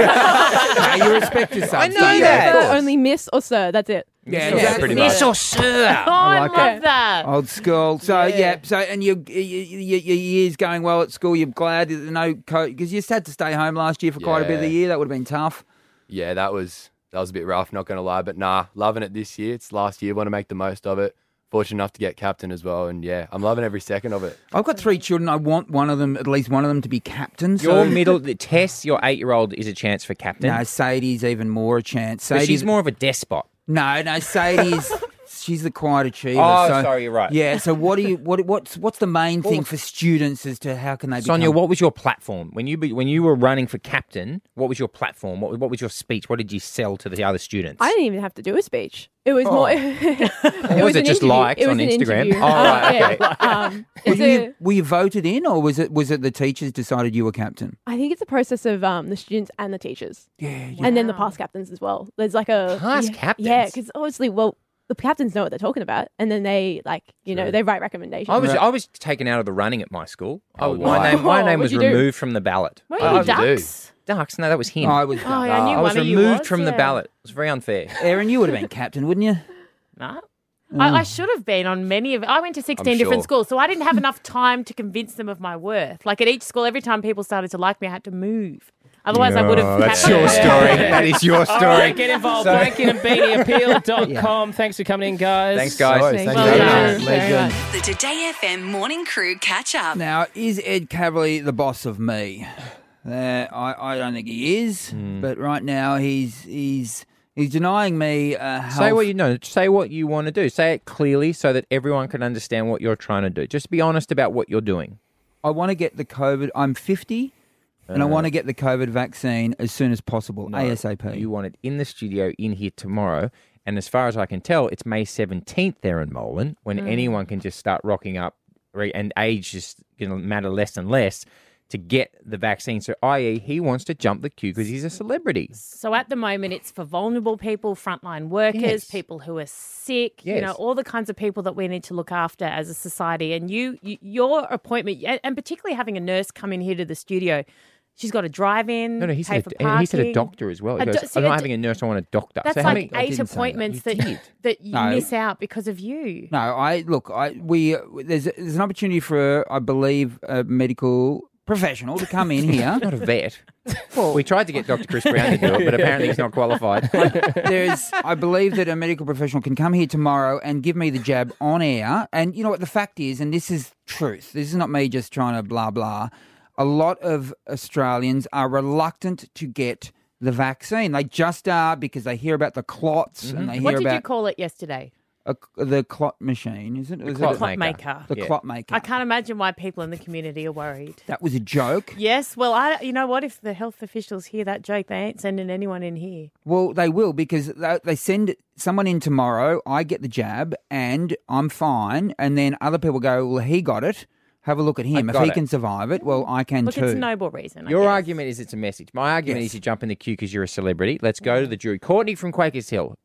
you respect your subs. I know don't you? that. Uh, only miss or sir. That's it. Yeah, Yeah, exactly. pretty Miss much. or sir. Oh, I, like love it. that. Old school. So yeah. So and you, you, you, your year's going well at school. You're glad that no coach because you just had to stay home last year for quite a bit of the Yeah. year. That would have been tough. Yeah, that was that was a bit rough, not going to lie. But nah, loving it this year. It's last year. Want to make the most of it. Fortunate enough to get captain as well. And yeah, I'm loving every second of it. I've got three children. I want one of them, at least one of them, to be captain. So Your middle, the Tess, your eight-year-old, is a chance for captain. no, Sadie's even more a chance. But Sadie's she's more of a despot. No, no, Sadie's she's the quiet achiever. Oh, so, sorry, you're right. Yeah. So what do you what what's what's the main thing for students as to how can they Sonia, become? what was your platform when you be, when you were running for captain? What was your platform? What, what was your speech? What did you sell to the other students? I didn't even have to do a speech. It was Oh. more. it was it an just interview. likes it was on an Instagram? interview. Oh, right, Uh, okay. yeah. Um, Were it's you, a, were you voted in, or was it was it the teachers decided you were captain? I think it's a process of um, the students and the teachers. Yeah. And then the past captains as well. There's like a Past yeah, captains? Yeah, because obviously, well, the captains know what they're talking about, and then they like you know they write recommendations. I was I was taken out of the running at my school. Oh, my why? name my Oh, name was what'd you do? removed from the ballot. Were I you was a dude. ducks? Ducks? No, that was him. Oh, I was. Oh, yeah, I knew I was one of you removed was, from the yeah. ballot. It was very unfair. Aaron, you would have been captain, wouldn't you? No. I, I should have been on many of. I went to sixteen different sure. schools, so I didn't have enough time to convince them of my worth. Like at each school, every time people started to like me, I had to move. Otherwise, I would have. that's had- your story. That is your story. All right, get involved. So- Blanket and beanie appeal dot com. Thanks for coming in, guys. Thanks, guys. Thanks. Thank Well you. done. Very Legend. much. The Today F M Morning Crew catch up. Now, is Ed Cavalier the boss of me? Uh, I I don't think he is, Hmm. but right now he's he's he's denying me uh, health. Say what you know. Say what you want to do. Say it clearly so that everyone can understand what you're trying to do. Just be honest about what you're doing. I want to get the COVID. I'm fifty, and I want to get the COVID vaccine as soon as possible, No, ASAP. You want it in the studio, in here tomorrow. And as far as I can tell, it's May seventeenth there in Molan when anyone can just start rocking up, re- and age just going to matter less and less to get the vaccine. So, that is, he wants to jump the queue because he's a celebrity. So at the moment, it's for vulnerable people, frontline workers, Yes. people who are sick, you Yes. know, all the kinds of people that we need to look after as a society. And you, you your appointment, and and particularly having a nurse come in here to the studio, she's got to drive in, No, no, he pay said, for a, and he said a parking. doctor as well. He A goes, do- see, I'm not a- having a nurse, I want a doctor. That's so how like many, eight didn't say that. appointments You that did. that you No. miss out because of you. No, I look. I we there's there's an opportunity for I believe a medical professional to come in here. not a vet. we tried to get Doctor Chris Brown to do it, but apparently he's not qualified. There's, I believe that a medical professional can come here tomorrow and give me the jab on air. And you know what the fact is, and this is truth. This is not me just trying to blah blah. A lot of Australians are reluctant to get the vaccine. They just are because they hear about the clots and they hear What did about you call it yesterday? a, the clot machine. Is it? Is clot it Clot maker. maker. the Yeah. clot maker. I can't imagine why people in the community are worried. That was a joke. Yes, well, I. You know what? If the health officials hear that joke, they ain't sending anyone in here. Well, they will because they, they send someone in tomorrow. I get the jab and I'm fine. And then other people go, well, he got it. Have a look at him. I If got he it. can survive it, well, I can Look, too. it's a noble reason. I Your guess. argument is it's a message. My argument Yes. is you jump in the queue because you're a celebrity. Let's go to the jury. Courtney from Quakers Hill.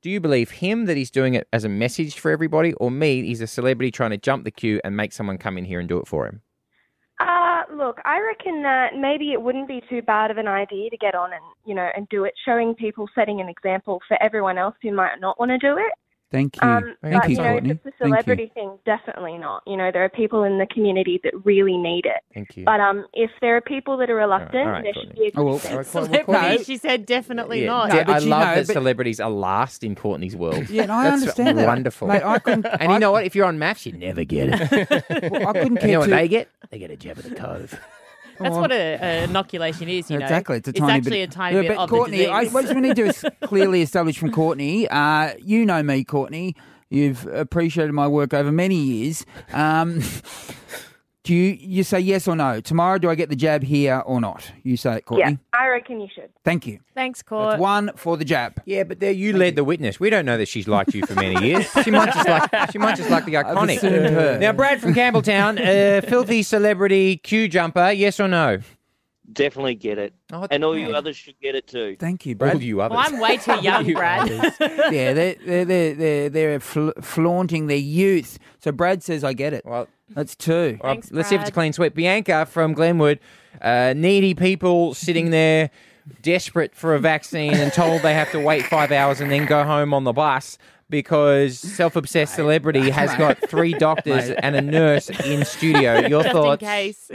Do you believe him that he's doing it as a message for everybody, or me, he's a celebrity trying to jump the queue and make someone come in here and do it for him? Uh, look, I reckon that maybe it wouldn't be too bad of an idea to get on and, you know, and do it, showing people, setting an example for everyone else who might not want to do it. Thank you. Um, Thank but, you, you know, Courtney. if it's a Thank you. celebrity thing, definitely not. You know, there are people in the community that really need it. Thank you. But um, if there are people that are reluctant, all right, there Courtney. should be a good Oh, well, sense. Celebrity, she said definitely Yeah, not. de- but I you love know, that but- celebrities are last in Courtney's world. Yeah, and I That's understand that. wonderful. Mate, I couldn't- and you know what? If you're on maths, you never get it. Well, I couldn't And care you know what too- they get? They get a jab of the cove. That's what a, a inoculation is, you know. Exactly, it's a tiny actually bit. a tiny Yeah, bit but of Courtney, the I, disease. what we need to es- clearly establish from Courtney, uh, you know me, Courtney. You've appreciated my work over many years. Um, do you you say yes or no? Tomorrow, do I get the jab here or not? You say it, Courtney. Yeah, I reckon you should. Thank you. Thanks, That's Court. one for the jab. Yeah, but there you led the witness. We don't know that she's liked you for many years. She might just like she might just like the iconic. assumed her. Now, Brad from Campbelltown, uh, filthy celebrity queue jumper. Yes or no? Definitely get it. Oh, and all you man. others should get it too. Thank you, All Brad. you others. Well, I'm way too young, Brad. yeah, they're they're they're they're, they're fl- flaunting their youth. So Brad says, "I get it." Well, that's two. All right, Thanks, let's see if it's a Brad. clean sweep. Bianca from Glenwood, uh, needy people sitting there, desperate for a vaccine and told they have to wait five hours and then go home on the bus because self-obsessed celebrity has got three doctors Mate. and a nurse in studio. Your Just thoughts? in case.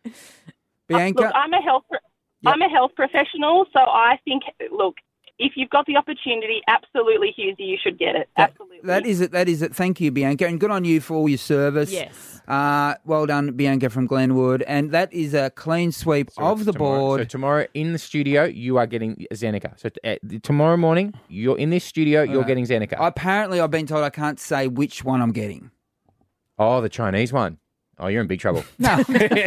Bianca, Look, I'm a health. Pro- Yep. I'm a health professional, so I think. Look, if you've got the opportunity, absolutely, Husey, you should get it. That- Absolutely. That is it. That is it. Thank you, Bianca, and good on you for all your service. Yes. Uh, well done, Bianca from Glenwood, and that is a clean sweep So of the tomorrow- board. So tomorrow in the studio, you are getting Zeneca. So t- uh, tomorrow morning, you're in this studio, you're Uh, getting Zeneca. Apparently, I've been told I can't say which one I'm getting. Oh, the Chinese one. Oh, you're in big trouble. No.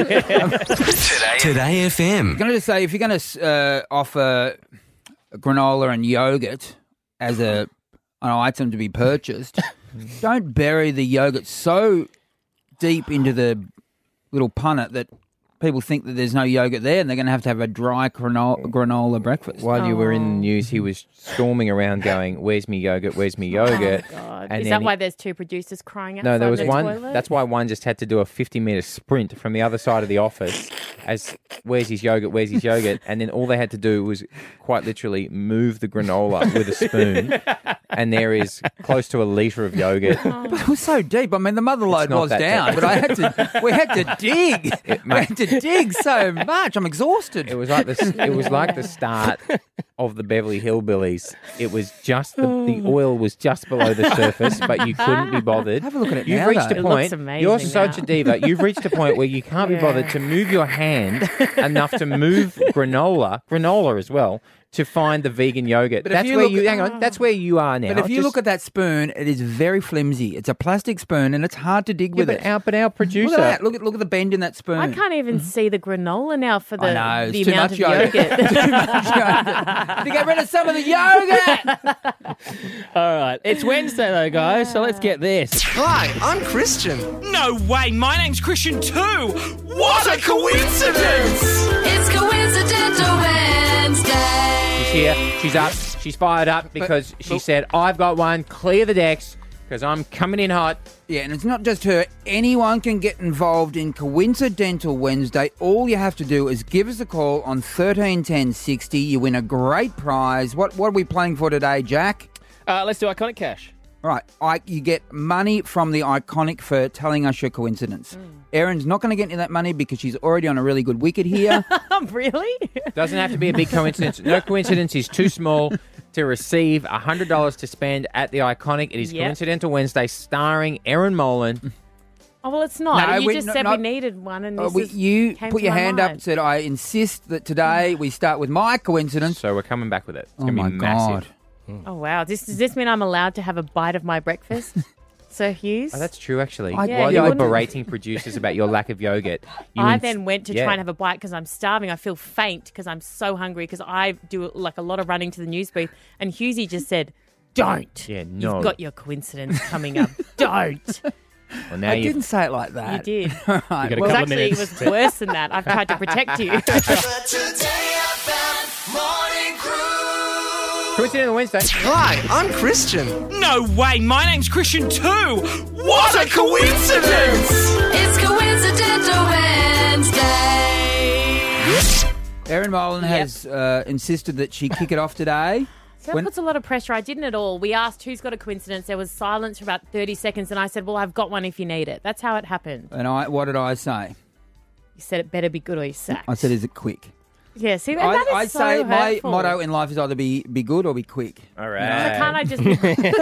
Today F M. I'm going to just say, if you're going to uh, offer granola and yogurt as a an item to be purchased, don't bury the yogurt so deep into the little punnet that people think that there's no yogurt there and they're going to have to have a dry granola, granola breakfast. While you were in the Oh. news, he was storming around going, "Where's me yogurt? Where's me yogurt?" Oh, God. And Is then that he- why there's two producers crying outside No, there was the one. toilet? That's why one just had to do a fifty meter sprint from the other side of the office. As where's his yogurt? Where's his yogurt? And then all they had to do was quite literally move the granola with a spoon, and there is close to a liter of yogurt. But it was so deep. I mean, the mother load not was that down, deep. but I had to. We had to dig. It- we mate- had to dig so much. I'm exhausted. It was like the it was like the start of the Beverly Hillbillies. It was just the, the oil was just below the surface, but you couldn't be bothered. Have a look at it You've now, reached though. a It point. looks amazing You're such now. a diva. You've reached a point where you can't be bothered to move your hand enough to move granola, granola as well, to find the vegan yogurt. But if That's you where look you at- hang on. That's where you are now. But if you Just- look at that spoon, it is very flimsy. It's a plastic spoon, and it's hard to dig yeah, with but it. our but our producer. Look at that. Look at look at the bend in that spoon. I can't even see the granola now for the, I know, it's the too amount much of yogurt. yogurt. Too much yogurt. To get rid of some of the yogurt. All right. It's Wednesday, though, guys, so let's get this. Hi, I'm Christian. No way, my name's Christian too! What a coincidence! It's Coincidental Wednesday. She's here. She's up. She's fired up because she said, "I've got one. Clear the decks because I'm coming in hot." Yeah, and it's not just her. Anyone can get involved in Coincidental Wednesday. All you have to do is give us a call on thirteen ten sixty. You win a great prize. What what are we playing for today, Jack? Uh, let's do Iconic Cash. Right, I, you get money from the Iconic for telling us your coincidence. Erin's not going to get any of that money because she's already on a really good wicket here. Really? Doesn't have to be a big coincidence. No coincidence is too small to receive one hundred dollars to spend at the Iconic. It is Yep. Coincidental Wednesday starring Erin Molan. Oh, well, it's not. No, you we- just no, said no. we needed one, and Uh, this we, is, you came put to your my hand up mind. and said, I insist that today we start with my coincidence. So we're coming back with it. It's Oh going to my be massive. God. Oh, wow. This, does this mean I'm allowed to have a bite of my breakfast, Sir Hughes? Oh, that's true, actually. I- Yeah, While you you were wouldn't- berating producers about your lack of yogurt, you I ins- then went to yeah. try and have a bite because I'm starving. I feel faint because I'm so hungry because I do like a lot of running to the news booth. And Hughesy just said, don't. Yeah, no. You've got your coincidence coming up. Don't. Well, now I you've- didn't say it like that. You did. All right, got a well, Well, couple of actually, it minutes. was worse than that. I've tried to protect you. The Today F M Morning Crew. Coincidence on Wednesday. Hi, I'm Christian. No way, my name's Christian too. What a coincidence! It's Coincidental Wednesday. Erin Molan has uh, insisted that she kick it off today. So that When- puts a lot of pressure. I didn't at all. We asked who's got a coincidence. There was silence for about thirty seconds, and I said, well, I've got one if you need it. That's how it happened. And I, what did I say? You said it better be good or you're sacked. I said, is it quick? Yeah, see, that, I, that is I so say my hurtful. motto in life is either be be good or be quick. All So right. can't I just...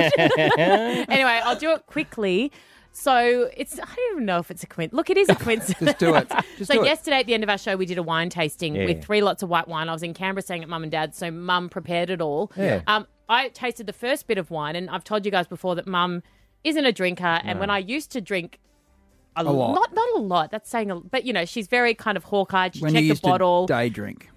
Anyway, I'll do it quickly. So it's, I don't even know if it's a coincidence. Look, it is a coincidence. Just do it. Just so do it. yesterday at the end of our show, we did a wine tasting Yeah. with three lots of white wine. I was in Canberra staying at mum and dad's, so mum prepared it all. Yeah. Um, I tasted the first bit of wine, and I've told you guys before that mum isn't a drinker. And No. when I used to drink a, A lot. not not a lot, that's saying a, but you know, she's very kind of hawk-eyed. She When checked you the used bottle. to day drink.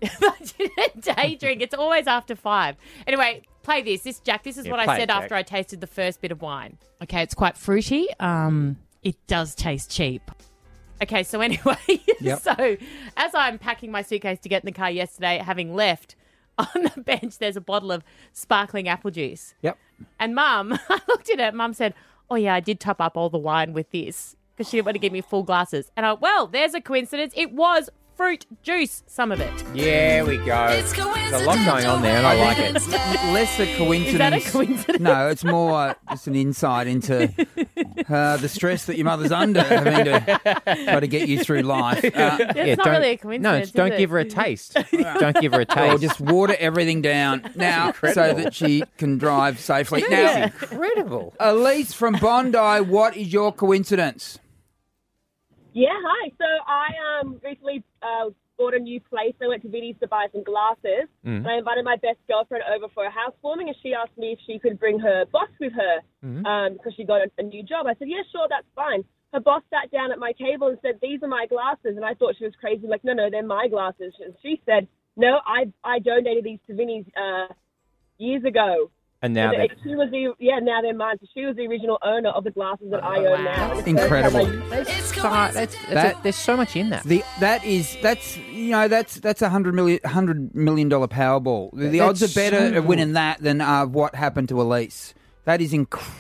Day drink. It's always after five. Anyway, play this. This Jack. This is Yeah, what I play said it, Jack. after I tasted the first bit of wine. Okay, it's quite fruity. Um, it does taste cheap. Okay, so anyway, Yep. so as I'm packing my suitcase to get in the car yesterday, having left on the bench, there's a bottle of sparkling apple juice. Yep. And Mum, I looked at it. Mum said, "Oh yeah, I did top up all the wine with this because she didn't want to give me full glasses." And I, well, there's a coincidence. It was fruit juice, some of it. Yeah, we go. It's There's a lot going on there, and I like it. Less a coincidence. Is that a coincidence? No, it's more uh, just an insight into uh, the stress that your mother's under, having to try to get you through life. Uh, That's Yeah, not don't- really a No, coincidence. just don't is give it? her a taste. Don't give her a or taste. just water everything down now so that she can drive safely. Now, Incredible. Elise from Bondi, what is your coincidence? Yeah, hi. So I um recently uh, bought a new place. I went to Vinnie's to buy some glasses. Mm. And I invited my best girlfriend over for a housewarming, and she asked me if she could bring her boss with her Mhm. um, because she got a, a new job. I said, yeah, sure, that's fine. Her boss sat down at my table and said, these are my glasses. And I thought she was crazy. Like, no, no, they're my glasses. And she said, no, I I donated these to Vinnie's uh, years ago. And now And that she was the yeah, now they're mine. So she was the original owner of the glasses that I own now. And it's Incredible. the first time I- It's that's, that's, coincidence. that's a, there's so much in that. The that is that's you know that's that's a hundred million hundred million dollar Powerball. The, the odds That's are better so of winning that than uh, what happened to Elise. That is incredible.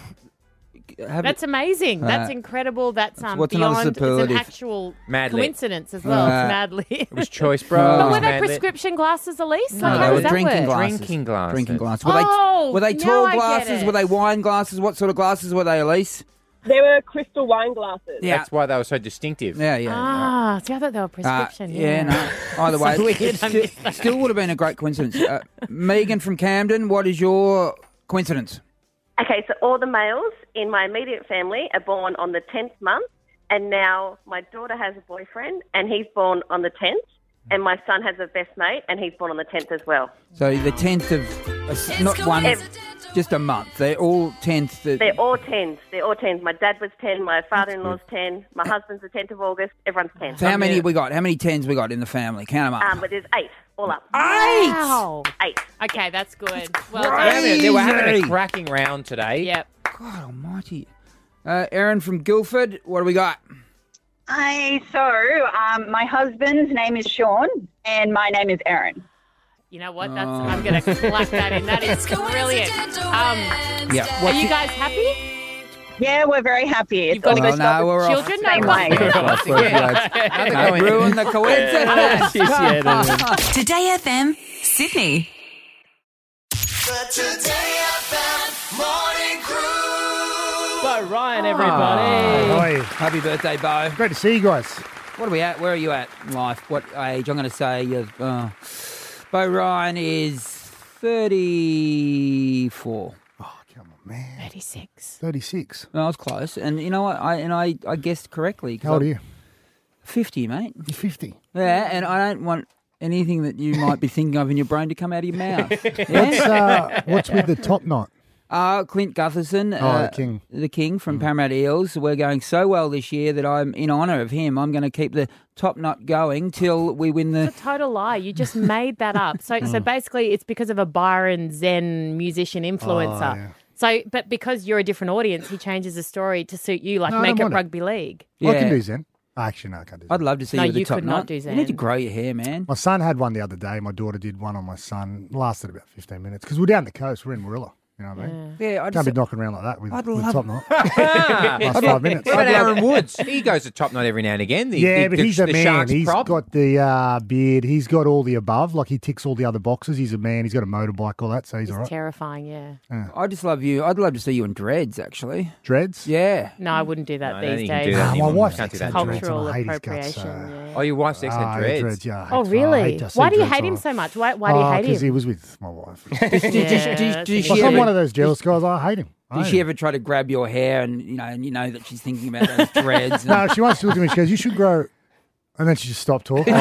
That's amazing. That's Uh, incredible. That's um what's another beyond. It's an superlative? actual Madly. coincidence as well. Uh, it's madly. It was choice, bro. But But It was were they madly. prescription glasses, Elise? No, Like, they how were does that drinking work? glasses. Drinking glasses. Drinking glasses. Were Oh, they were they now tall I get glasses? it. Were they wine glasses? What sort of glasses were they, Elise? They were crystal wine glasses. Yeah. That's why they were so distinctive. Yeah, yeah. Ah, see, I thought they were Uh, prescription. yeah, no. Either way, So weird, I still, missed that. still would have been a great coincidence. Uh, Megan from Camden, what is your coincidence? Okay, so all the males in my immediate family are born on the tenth month, and now my daughter has a boyfriend, and he's born on the tenth, and my son has a best mate, and he's born on the tenth as well. So the tenth of uh, s- not one, Ev- just a month. They're all tenth. They're all tens. They're all tens. My dad was ten, my father-in-law's ten, my husband's the tenth of August, everyone's ten. So how many we got? How many tens we got in the family? Count them up. Um, but there's eight, all up. Wow. Eight. Okay, that's good. Well They were done. having- They were having Crazy. a cracking round today. Yep. God almighty. Uh, Erin from Guildford, what do we got? Hi, so um, my husband's name is Sean and my name is Erin. You know what? That's Oh. I'm going to clap that in. That is brilliant. Um, Yeah. are what's you it- guys happy? Yeah, we're very happy. It's You've got all a Well, the no, we're off. children? same No, way. Off, we're good. Don't ruin the coincidence. Today F M, Sydney. The Today F M Morning Crew. Bo Ryan, Hi, everybody. how are you? Happy birthday, Bo. Great to see you guys. What are we at? Where are you at in life? What age? I'm going to say you're, uh, Bo Ryan is thirty-four. Oh, come on, man. thirty-six. thirty-six. No, I was close, and you know what? I and I, I guessed correctly. 'cause How old are I'm you? Fifty, mate. You're fifty. Yeah, and I don't want anything that you might be thinking of in your brain to come out of your mouth. What's, Yeah? uh, what's with the top knot? Uh, Clint Gutherson, Oh, uh, the king. the king from Parramatta Eels. We're going so well this year that I'm in honour of him. I'm going to keep the top knot going till we win the. It's a total lie. You just made that up. So, so basically, it's because of a Byron Zen musician influencer. Oh, yeah. So, but because you're a different audience, he changes the story to suit you, like No, I make don't it want it. rugby league. I can do Zen. Actually, no, I can't do I'd love to see No, you with you a top could not knot. do You need to Zen. grow your hair, man. My son had one the other day. My daughter did one on my son. Lasted about fifteen minutes because we're down the coast. We're in Marilla. You know what I mean? Yeah, I Can't just be knocking around like that with, I'd with love- top knot. Last five minutes. What about Aaron Woods? He goes to top knot every now and again. The, yeah, the, but the, he's a the man. Sharks He's prop. got the uh, beard. He's got all the above. Like he ticks all the other boxes. He's a man. He's got a motorbike, all that. So he's, It's all right. terrifying, yeah. I just love you. I'd love to see you in dreads, actually. Dreads? Yeah. No, I wouldn't do that No, I don't these think you can days. do that Ah, my anymore. wife's Can't do ex that had anymore. dreads and Cultural I hate his guts, appropriation. so- yeah. Oh, your wife's ex Ah, had yeah, dreads. dreads, yeah. I hate- Oh, I really? hate to see Why do you dreads hate him on. so much? Why, why do you hate Because him? he was with my wife. Does, does, does, Yeah, does, that's does Like, she I'm ever, one of those jealous guys. I hate him. I does hate she him. ever try to grab your hair and you know and you know that she's thinking about those dreads? No, she wants to look at me. She goes, "You should grow," and then she just stopped talking.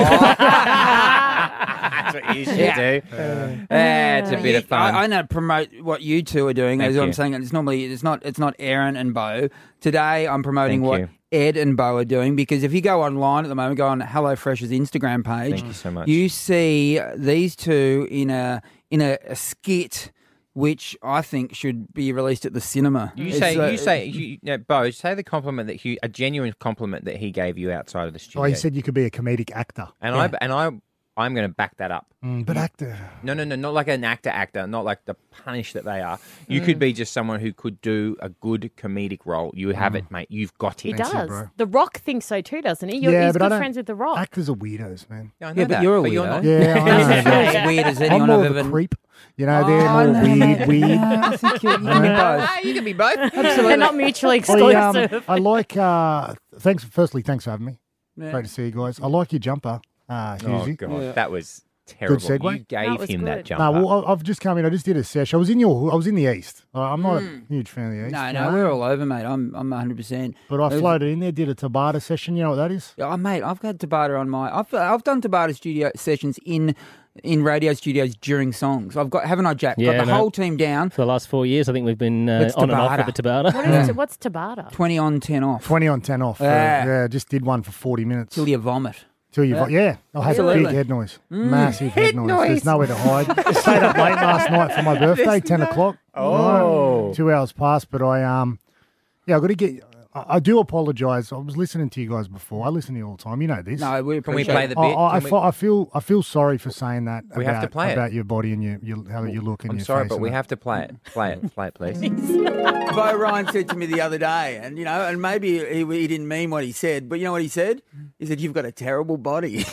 That's what you should Yeah. do. That's a bit of fun. I, I know promote what you two are doing. Thank As I'm you. saying, it's normally it's not it's not Aaron and Bo. Today I'm promoting Thank what you. Ed and Bo are doing because if you go online at the moment, go on HelloFresh's Instagram page. Thank you so much. You see these two in a in a, a skit. Which I think should be released at the cinema. You It's, say, uh, you say, you, no, Bo, say the compliment that he, a genuine compliment that he gave you outside of the studio. Oh, he said you could be a comedic actor. and Yeah. I, and I, I'm going to back that up. Mm, but actor. No, no, no, not like an actor, actor, not like the punish that they are. You Mm. could be just someone who could do a good comedic role. You have it, mate. You've got it. He Thanks, you, does. bro. The Rock thinks so too, doesn't he? You're, Yeah, he's but I good don't- friends with The Rock. Actors are weirdos, man. Yeah, I know Yeah, but that, you're a but you're weirdo. not. Yeah, I know. You're not as weird as anyone I'm more I've of a ever. creep. You know, they're Oh, more no, weird, no. weird. Yeah, I think you, you can be both. Ah, you can be both. Absolutely. They're not mutually I, exclusive. um, I like. Uh, thanks. Firstly, thanks for having me. Yeah. Great to see you guys. I like your jumper, uh, Oh, Hughesy. God. Yeah. That was terrible. segue. You gave That was him that good. jumper. No, well, I- I've just come in. I just did a sesh. I was in your. I was in the east. Uh, I'm not a huge fan of the east. No, you no, know. we're all over, mate. I'm, I'm one hundred percent. But I floated in there, did a Tabata session. You know what that is? Oh, mate, I've had Tabata on my. I've, I've done Tabata studio sessions in, in radio studios during songs. I've got, haven't I, Jack? Yeah, got the no. whole team down. For the last four years, I think we've been uh, It's on and off Tabata. with the Tabata. What is it? What's Tabata? Twenty on, ten off. Twenty on ten off. Uh, Yeah. yeah, just did one for forty minutes. Till you vomit. Till you, Yeah. yeah, yeah. I had a Absolutely. big head noise, Mm. massive head, Head noise. noise. There's nowhere to hide. Stayed up late last night for my birthday, ten o'clock. Oh. Right. Two hours past, but I um, yeah, I got to get. I, I do apologise. I was listening to you guys before. I listen to you all the time. You know this. No, we Can we appreciate play it. the I, bit? I, I, Can we- fe- I feel I feel sorry for saying that. We about, have to play it. about your body and your, your how you look and I'm your sorry, face but and we that. have to play it. Play it. Play it, please. Bo Ryan said to me the other day, and you know, and maybe he, he didn't mean what he said, but you know what he said? He said, "You've got a terrible body."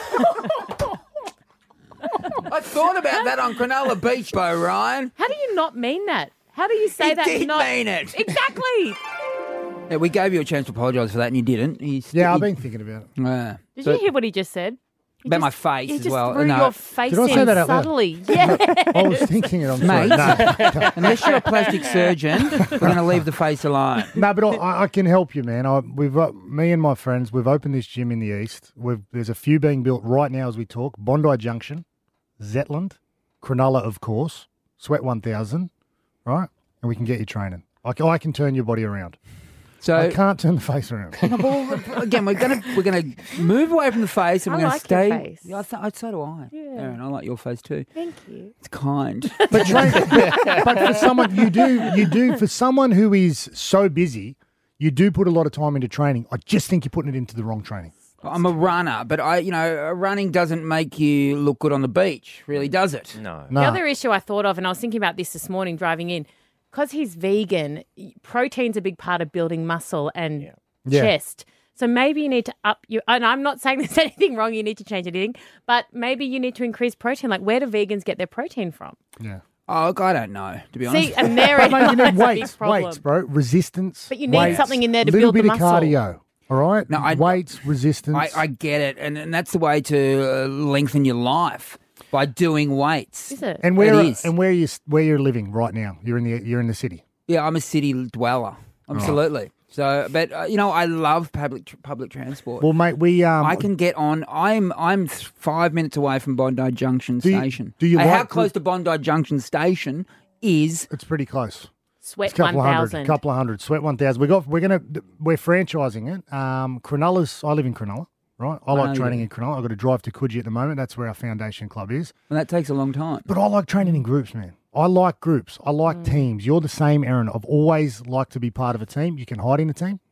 I thought about that on Cronulla Beach, Bo Ryan. How do you not mean that? How do you say He that? did not... mean it. Exactly. Yeah, we gave you a chance to apologise for that, and you didn't. He's, Yeah, I've he- been thinking about it. Yeah. Did But- you hear what he just said? He About just, my face he as just well. threw No. your face Did I say in that out loud? subtly. Yeah. I was thinking it. I'm sorry. Mate, No. unless you're a plastic surgeon, we're going to leave the face alone. No, but I, I can help you, man. I, we've uh, me and my friends, we've opened this gym in the east. We've, there's a few being built right now as we talk. Bondi Junction, Zetland, Cronulla, of course, Sweat one thousand, right? And we can get you training. I can, I can turn your body around. So I can't turn the face around. No, well, again, we're gonna we're gonna move away from the face, and I we're gonna like stay. your face. Yeah, I th- so do I. Yeah. Aaron, I like your face too. Thank you. It's kind. But, train, but for someone you do you do for someone who is so busy, you do put a lot of time into training. I just think you're putting it into the wrong training. I'm a runner, but I, you know, running doesn't make you look good on the beach, really, does it? No. No. The other issue I thought of, and I was thinking about this this morning driving in, because he's vegan, protein's a big part of building muscle and Yeah. chest. So maybe you need to up your, and I'm not saying there's anything wrong, you need to change anything, but maybe you need to increase protein. Like, where do vegans get their protein from? Yeah. Oh, look, I don't know, to be honest. See, and there But mate, you that's need a weights, big problem. weights, bro. Resistance. But you need weights, something in there to little build bit the of muscle. cardio. All right. No, I- weights, resistance. I, I get it, and, and that's the way to uh, lengthen your life by doing weights. Is it? and where It is. and where you where you're living right now? You're in the you're in the city. Yeah, I'm a city dweller, absolutely. So, but uh, you know, I love public tr- public transport. Well, mate, we um. I can get on. I'm I'm th- five minutes away from Bondi Junction Do you- Station. do you Uh, how like- close to Bondi Junction Station is? It's pretty close. Sweat It's a couple one of hundred. thousand. Couple of hundred. Sweat one thousand. We got. We're gonna. We're franchising it. Um, Cronulla's. I live in Cronulla. Right. I I know like you training do. in Cronulla. I've got to drive to Coogee at the moment. That's where our foundation club is. Well, that takes a long time. But I like training in groups, man. I like groups. I like Mm. teams. You're the same, Aaron. I've always liked to be part of a team. You can hide in a team.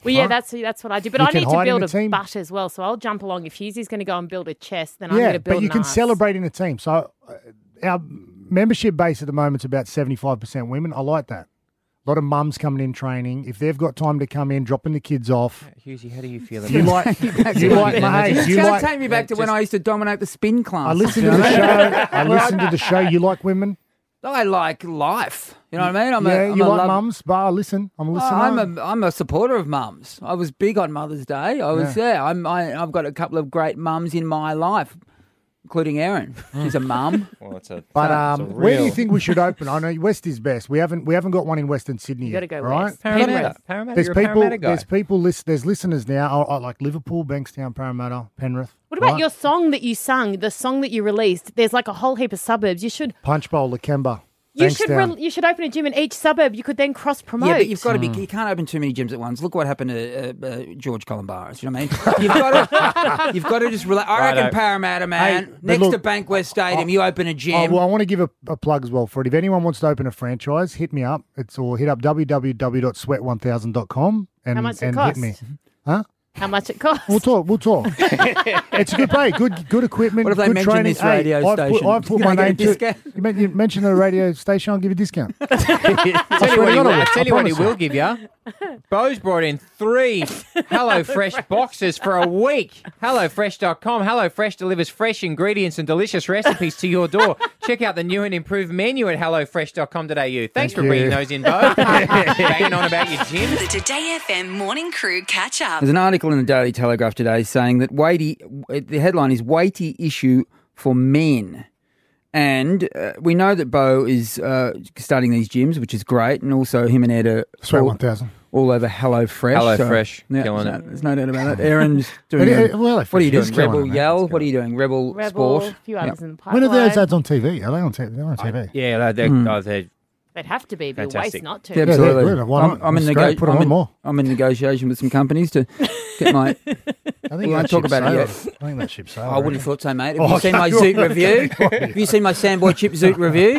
Well, yeah, right? that's that's what I do. But You I can need to hide in build a a team. butt as well. So I'll jump along. If Hughesy's going to go and build a chest, then I'm Yeah, going to build but you an can arse. celebrate in a team. So uh, our membership base at the moment is about seventy-five percent women. I like that. A lot of mums coming in training. If they've got time to come in, dropping the kids off. Hughesy, how do you feel about You like, you like my It's you going like, to take me back to when I used to dominate the spin class. I listen to the show. I listen to the show. You like women? I like life. You know what I mean? I'm yeah, a, I'm you a like love- mums, but I listen. I'm a Oh, listener. I'm a I'm a supporter of mums. I was big on Mother's Day. I was Yeah. yeah. I'm I, I've got a couple of great mums in my life, including Erin. She's a mum. Well, it's a, But it's a um, real... where do you think we should open? I know West is best. We haven't we haven't got one in Western Sydney You yet. gotta go right? west. Penrith. Parramatta. Parramatta. There's You're a people. Parramatta guy. There's people. List, there's listeners now. I, I like Liverpool, Bankstown, Parramatta, Penrith. What about right? your song that you sung, the song that you released? There's like a whole heap of suburbs. You should Punch Bowl, Lakemba, you should Bankstown. re- you should open a gym in each suburb. You could then cross promote. Yeah, but you've got to be. Hmm. You can't open too many gyms at once. Look what happened to uh, uh, George Columbaris. You know what I mean? You've got to. You've got to just relax. I reckon Righto. Parramatta, man. Hey, but next look, to Bankwest Stadium, you open a Oh, gym. well, I want to give a, a plug as well for it. If anyone wants to open a franchise, hit me up. It's or hit up w w w dot sweat one thousand dot com and How much it and cost? hit me. Huh? How much it costs? We'll talk. We'll talk. It's a good pay, good good equipment. What if they good mention training. this radio hey, I've station? Put, I've put Can my I get a name to. discount? You, men- you mention the radio station, I'll give you a discount. I tell you swear what, to he God, will, I I tell you what he promise you. will give you. Bo's brought in three HelloFresh boxes for a week. hello fresh dot com. HelloFresh delivers fresh ingredients and delicious recipes to your door. Check out the new and improved menu at hello fresh dot com dot a u. Thanks Thank for you. bringing those in, Bo. Banging on about your gym. The Today F M Morning Crew catch up. There's an article in the Daily Telegraph today saying that weighty. The headline is "Weighty Issue for Men." And uh, we know that Bo is uh, starting these gyms, which is great, and also him and Ed are Sweat all, one thousand. all over HelloFresh. HelloFresh, yeah, killing there's it. no, There's no doubt about that. Aaron's doing. Yeah, um, well, what are you HelloFresh is doing? killing Rebel it, man. Yell. It's What are you doing? Rebel, Rebel, Sport. a few Yeah. others in the When pipeline. are those ads on T V? Are they on T V? They're on T V. Yeah, they're, they're, Hmm. oh, they're They'd have to be. It'd be a waste Fantastic. not to. Yeah, they're absolutely. good. Why I'm, not? I'm in That's nego- great. Put 'em I'm on in- more. I'm in negotiation with some companies to get my. I think We won't that talk ship's about it sailed. yet. I think that ship's sailed. I wouldn't already. have thought so, mate. Have Oh, you seen my okay. Zoot review? Have you seen my Sandboy Chip Zoot review?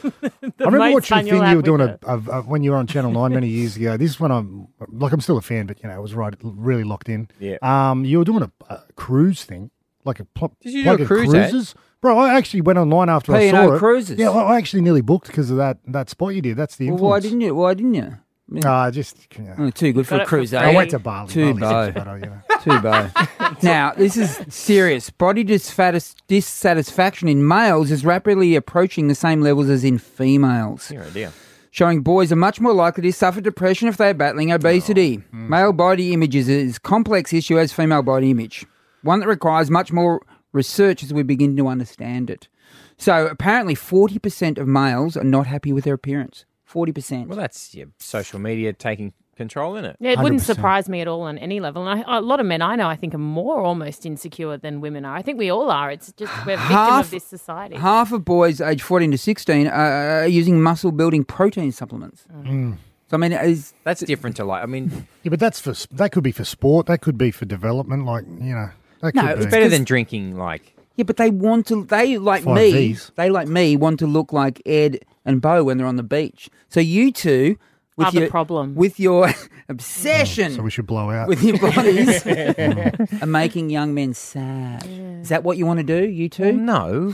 I remember most watching fun a you'll thing you have were doing with a, a, a, when you were on Channel Nine many years ago. This is when I'm like I'm still a fan, but you know I was right, really locked in. Yeah. Um, you were doing a, a cruise thing, like a pl- Did you do like a cruise, eh? cruises, bro. I actually went online after P I and saw O it. Cruises. Yeah, I I actually nearly booked because of that that spot you did. That's the Well, influence. why didn't you? Why didn't you? I mean, Ah, just you know. oh, too good for Got a it for cruise, free. eh? I went to Bali. Too Bali's Bo. better, you know. Too Bo. Now, this is serious. Body disfatis- dissatisfaction in males is rapidly approaching the same levels as in females, You're a dear. showing boys are much more likely to suffer depression if they are battling obesity. Oh, mm. Male body image is as complex issue as female body image, one that requires much more research as we begin to understand it. So apparently forty percent of males are not happy with their appearance. forty percent. Well, that's your social media taking control, isn't it? Yeah, it wouldn't one hundred percent. surprise me at all on any level. And I, a lot of men I know, I think, are more almost insecure than women are. I think we all are. It's just we're victim Half- of this society. Half of boys aged fourteen to sixteen are using muscle-building protein supplements. Mm. So, I mean, is That's different to like. I mean, Yeah, but that's for that could be for sport. That could be for development. Like you know, that No, could it's be. better than drinking. Like, yeah, but they want to. They like Five me. Vs. They like me want to look like Ed and Bo when they're on the beach. So you two, with Are the your problem. with your obsession So we should blow out. with your bodies, are making young men sad. Is that what you want to do? You two? no.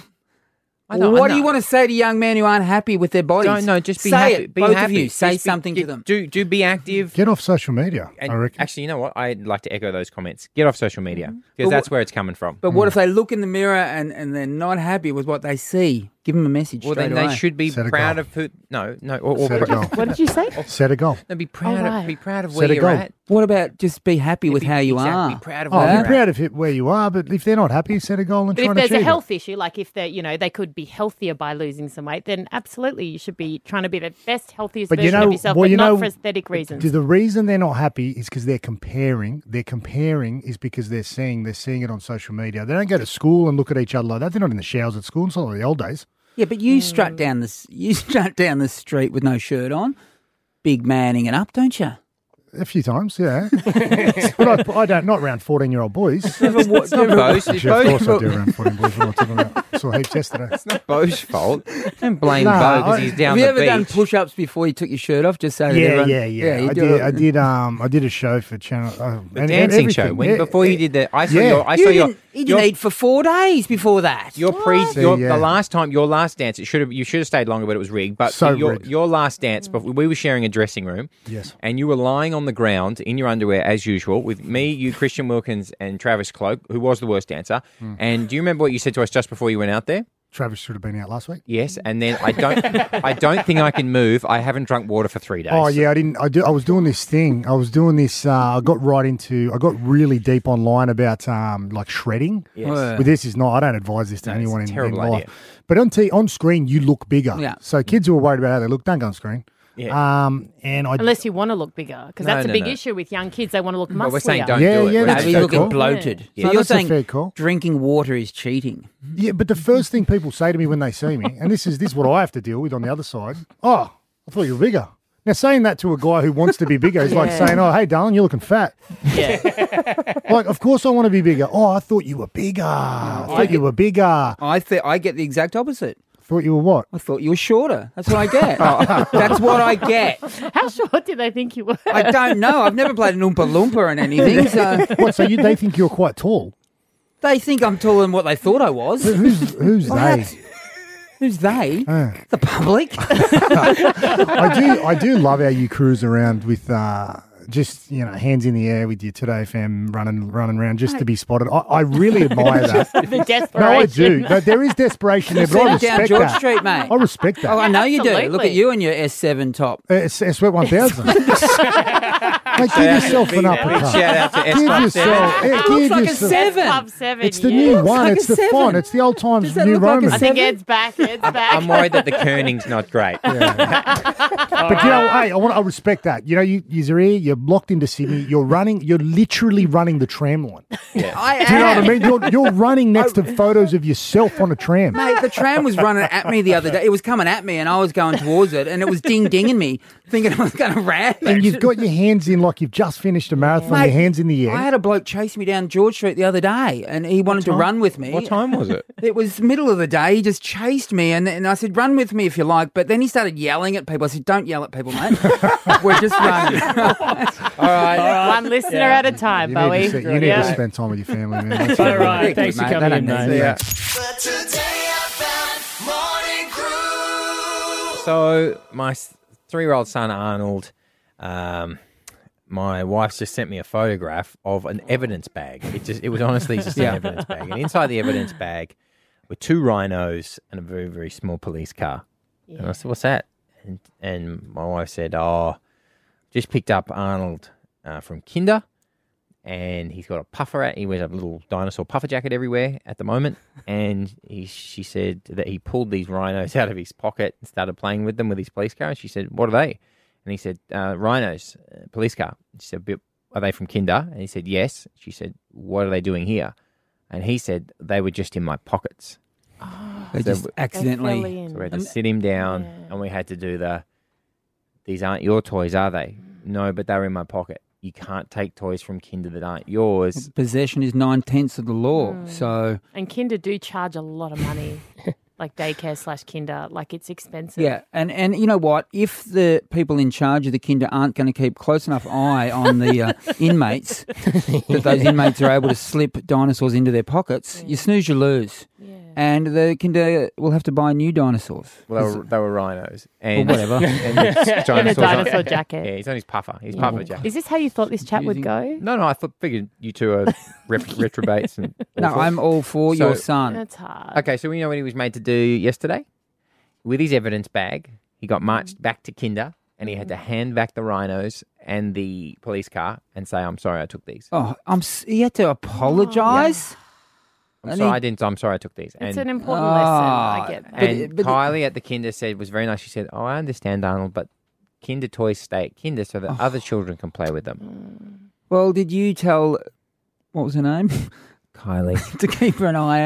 I Well, don't- what no. do you want to say to young men who aren't happy with their bodies? Don't no, just be say happy. It, be both happy. of you, say Just be- something get- to them. Do do be active. Get off social media. And I reckon. actually, you know what? I'd like to echo those comments. Get off social media because But that's what- where it's coming from. But what if they look in the mirror and, and they're not happy with what they see? Give them a message. Well, straight then they away. should be Set a proud goal. of who. No, no. Or, or, Set a goal. What did you say? Set a goal. No, be proud. right. of, be proud of Set where a you're goal. at. What about just be happy with Be- how you exactly, are? proud of Oh, where be you're proud at. of it where you are, but if they're not happy, set a goal and But try if and there's a achieve health issue, like if they're, you know, they could be healthier by losing some weight, then absolutely you should be trying to be the best, healthiest But you version know, of yourself, well, but you not know, for aesthetic reasons. it. The reason they're not happy is because they're comparing. They're comparing is because they're seeing they're seeing it on social media. They don't go to school and look at each other like that. They're not in the showers at school. It's not like the old days. Yeah, but you strut down the you strut down the street with no shirt on, big manning it up, don't you? A few times, yeah. But I, I don't, not around fourteen-year-old boys. It's not Bo's. It's Actually, of Bo's course I do fault. around fourteen boys. What am I talking about? Saw heaps yesterday. It's not Bo's fault. Don't blame Nah, Bo because I- he's down Have you the ever beach. done push-ups before you took your shirt off? Just so that Yeah, everyone- yeah, yeah. you I do did. it. I did. Um, I did a show for Channel. Uh, The and- and dancing show. everything. When, Yeah, before you did the, I saw yeah. your, I You saw your, didn't, you your, didn't eat for four days before that. your pre, See, your, yeah. the last time, your last dance. It should have, you should have stayed longer, but it was rigged. But So your, rigged. your last dance, before, we were sharing a dressing room. Yes. And you were lying on the ground in your underwear as usual with me, you, Christian Wilkins, and Travis Cloak, who was the worst dancer. Mm. And do you remember what you said to us just before you went out there? Travis should have been out last week. Yes, and then I don't, I don't think I can move. I haven't drunk water for three days. Oh yeah, I didn't. I do. I was doing this thing. I was doing this. Uh, I got right into. I got really deep online about um, like shredding. Yes. Yeah. But this is not. I don't advise this to No, it's anyone a in, in terrible life. idea. But on t- on screen, you look bigger. Yeah. So kids who are worried about how they look, don't go on screen. Yeah. Um. And I. Unless you want to look bigger, because No, that's a no, big no. issue with young kids. They want to look musclier. But we're saying don't Yeah, do it. yeah, We're that's Maybe saying you're fair looking call. bloated. Yeah. So No, you're that's a saying fair call. drinking water is cheating. Yeah, but the first thing people say to me when they see me, and this is this is what I have to deal with on the other side. Oh, I thought you were bigger. Now saying that to a guy who wants to be bigger is like Yeah. saying, "Oh, hey, darling, you're looking fat." Yeah. Like, of course I want to be bigger. Oh, I thought you were bigger. I thought you were bigger. I th- I get the exact opposite. Thought you were what? I thought you were shorter. That's what I get. That's what I get. How short did they think you were? I don't know. I've never played an Oompa Loompa and anything, so What? So you, they think you're quite tall? they think I'm taller than what they thought I was. Who's who's Well, they? that's- Who's they? Uh, The public. I do I do love how you cruise around with uh, just you know hands in the air with your Today F M running running around just to be spotted. I, I really admire that. The desperation. No, I do. No, there is desperation there, but I Seen it respect down George that. Street, mate. I respect that. Oh, I know you do. Look absolutely. at you and your S seven top. Uh, it's S W E T one thousand. Mate, give yourself an uppercut. Shout out to S Give Club yourself. seven. eh, It give looks like a yourself- seven. Club seven. It's the yeah. new looks one. like it's a the seven. font. It's the old times Does that new look like a Roman. I think seven? Ed's back. Ed's back. I'm worried that the kerning's not great. But you know, hey, I want I respect that. You know, you you're here, you're locked into Sydney, you're running, you're literally running the tram line. I Do you know what I am. mean? You're you're running next to photos of yourself on a tram. Mate, the tram was running at me the other day. It was coming at me, and I was going towards it, and it was ding dinging me, thinking I was going to ram And it. you've got your hands in like you've just finished a marathon, Mate, your hands in the I air. had a bloke chase me down George Street the other day, and he wanted to time? run with me. What time was it? It was middle of the day. He just chased me, and, and I said, "Run with me if you like." But then he started yelling at people. I said, "Don't yell at people, mate. We're just running." All right. One listener at a time, You Bowie. need, to, you need Yeah. to spend time with your family, man. That's All all right. Yeah, Thanks good, for mate. coming They in, don't mate. need Yeah. The Today F M Morning Crew. So my s- three-year-old son Arnold, um, my wife's just sent me a photograph of an evidence bag. It just it was honestly just Yeah. an evidence bag, and inside the evidence bag were two rhinos and a very very small police car. And I said, "What's that?" And, and my wife said, "Oh, just picked up Arnold uh, from Kinder." And he's got a puffer at. He wears a little dinosaur puffer jacket everywhere at the moment. And he, she said that he pulled these rhinos out of his pocket and started playing with them with his police car. And she said, "What are they?" And he said, uh, "Rhinos, uh, police car." She said, "But "Are they from Kinder?" And he said, "Yes." She said, "What are they doing here?" And he said, "They were just in my pockets." They So just we- accidentally. They fell in. So we had to sit him down and we had to do the, "These aren't your toys, are they?" "No, but they were in my pocket." You can't take toys from Kinder that aren't yours. Possession is nine tenths of the law. Mm. So And Kinder do charge a lot of money, like daycare slash Kinder. Like it's expensive. yeah, and and you know what? If the people in charge of the Kinder aren't going to keep close enough eye on the uh, inmates, that those inmates are able to slip dinosaurs into their pockets, you snooze, you lose. And the Kinder will have to buy new dinosaurs. Well, they were, they were rhinos. And, Or whatever. And it's In a dinosaurs on- dinosaur jacket. Yeah, he's on his puffer. His Yeah. puffer jacket. Is this how you thought this chat would go? No, no, I thought, figured you two are rep- retrobates. And No, awful. I'm all for So- your son. That's hard. Okay, so we know what he was made to do yesterday? With his evidence bag, he got marched back to Kinder and he had to hand back the rhinos and the police car and say, "I'm sorry I took these." Oh, I'm. s- He had to apologise. I'm And sorry he- I didn't. I'm sorry I took these. It's and an important lesson. I Ah, get that. and but it- Kylie at the Kinder said was very nice. She said, "Oh, I understand, Arnold, but Kinder toys stay at Kinder so that other children can play with them." Well, did you tell what was her name? Kylie. To keep an eye out.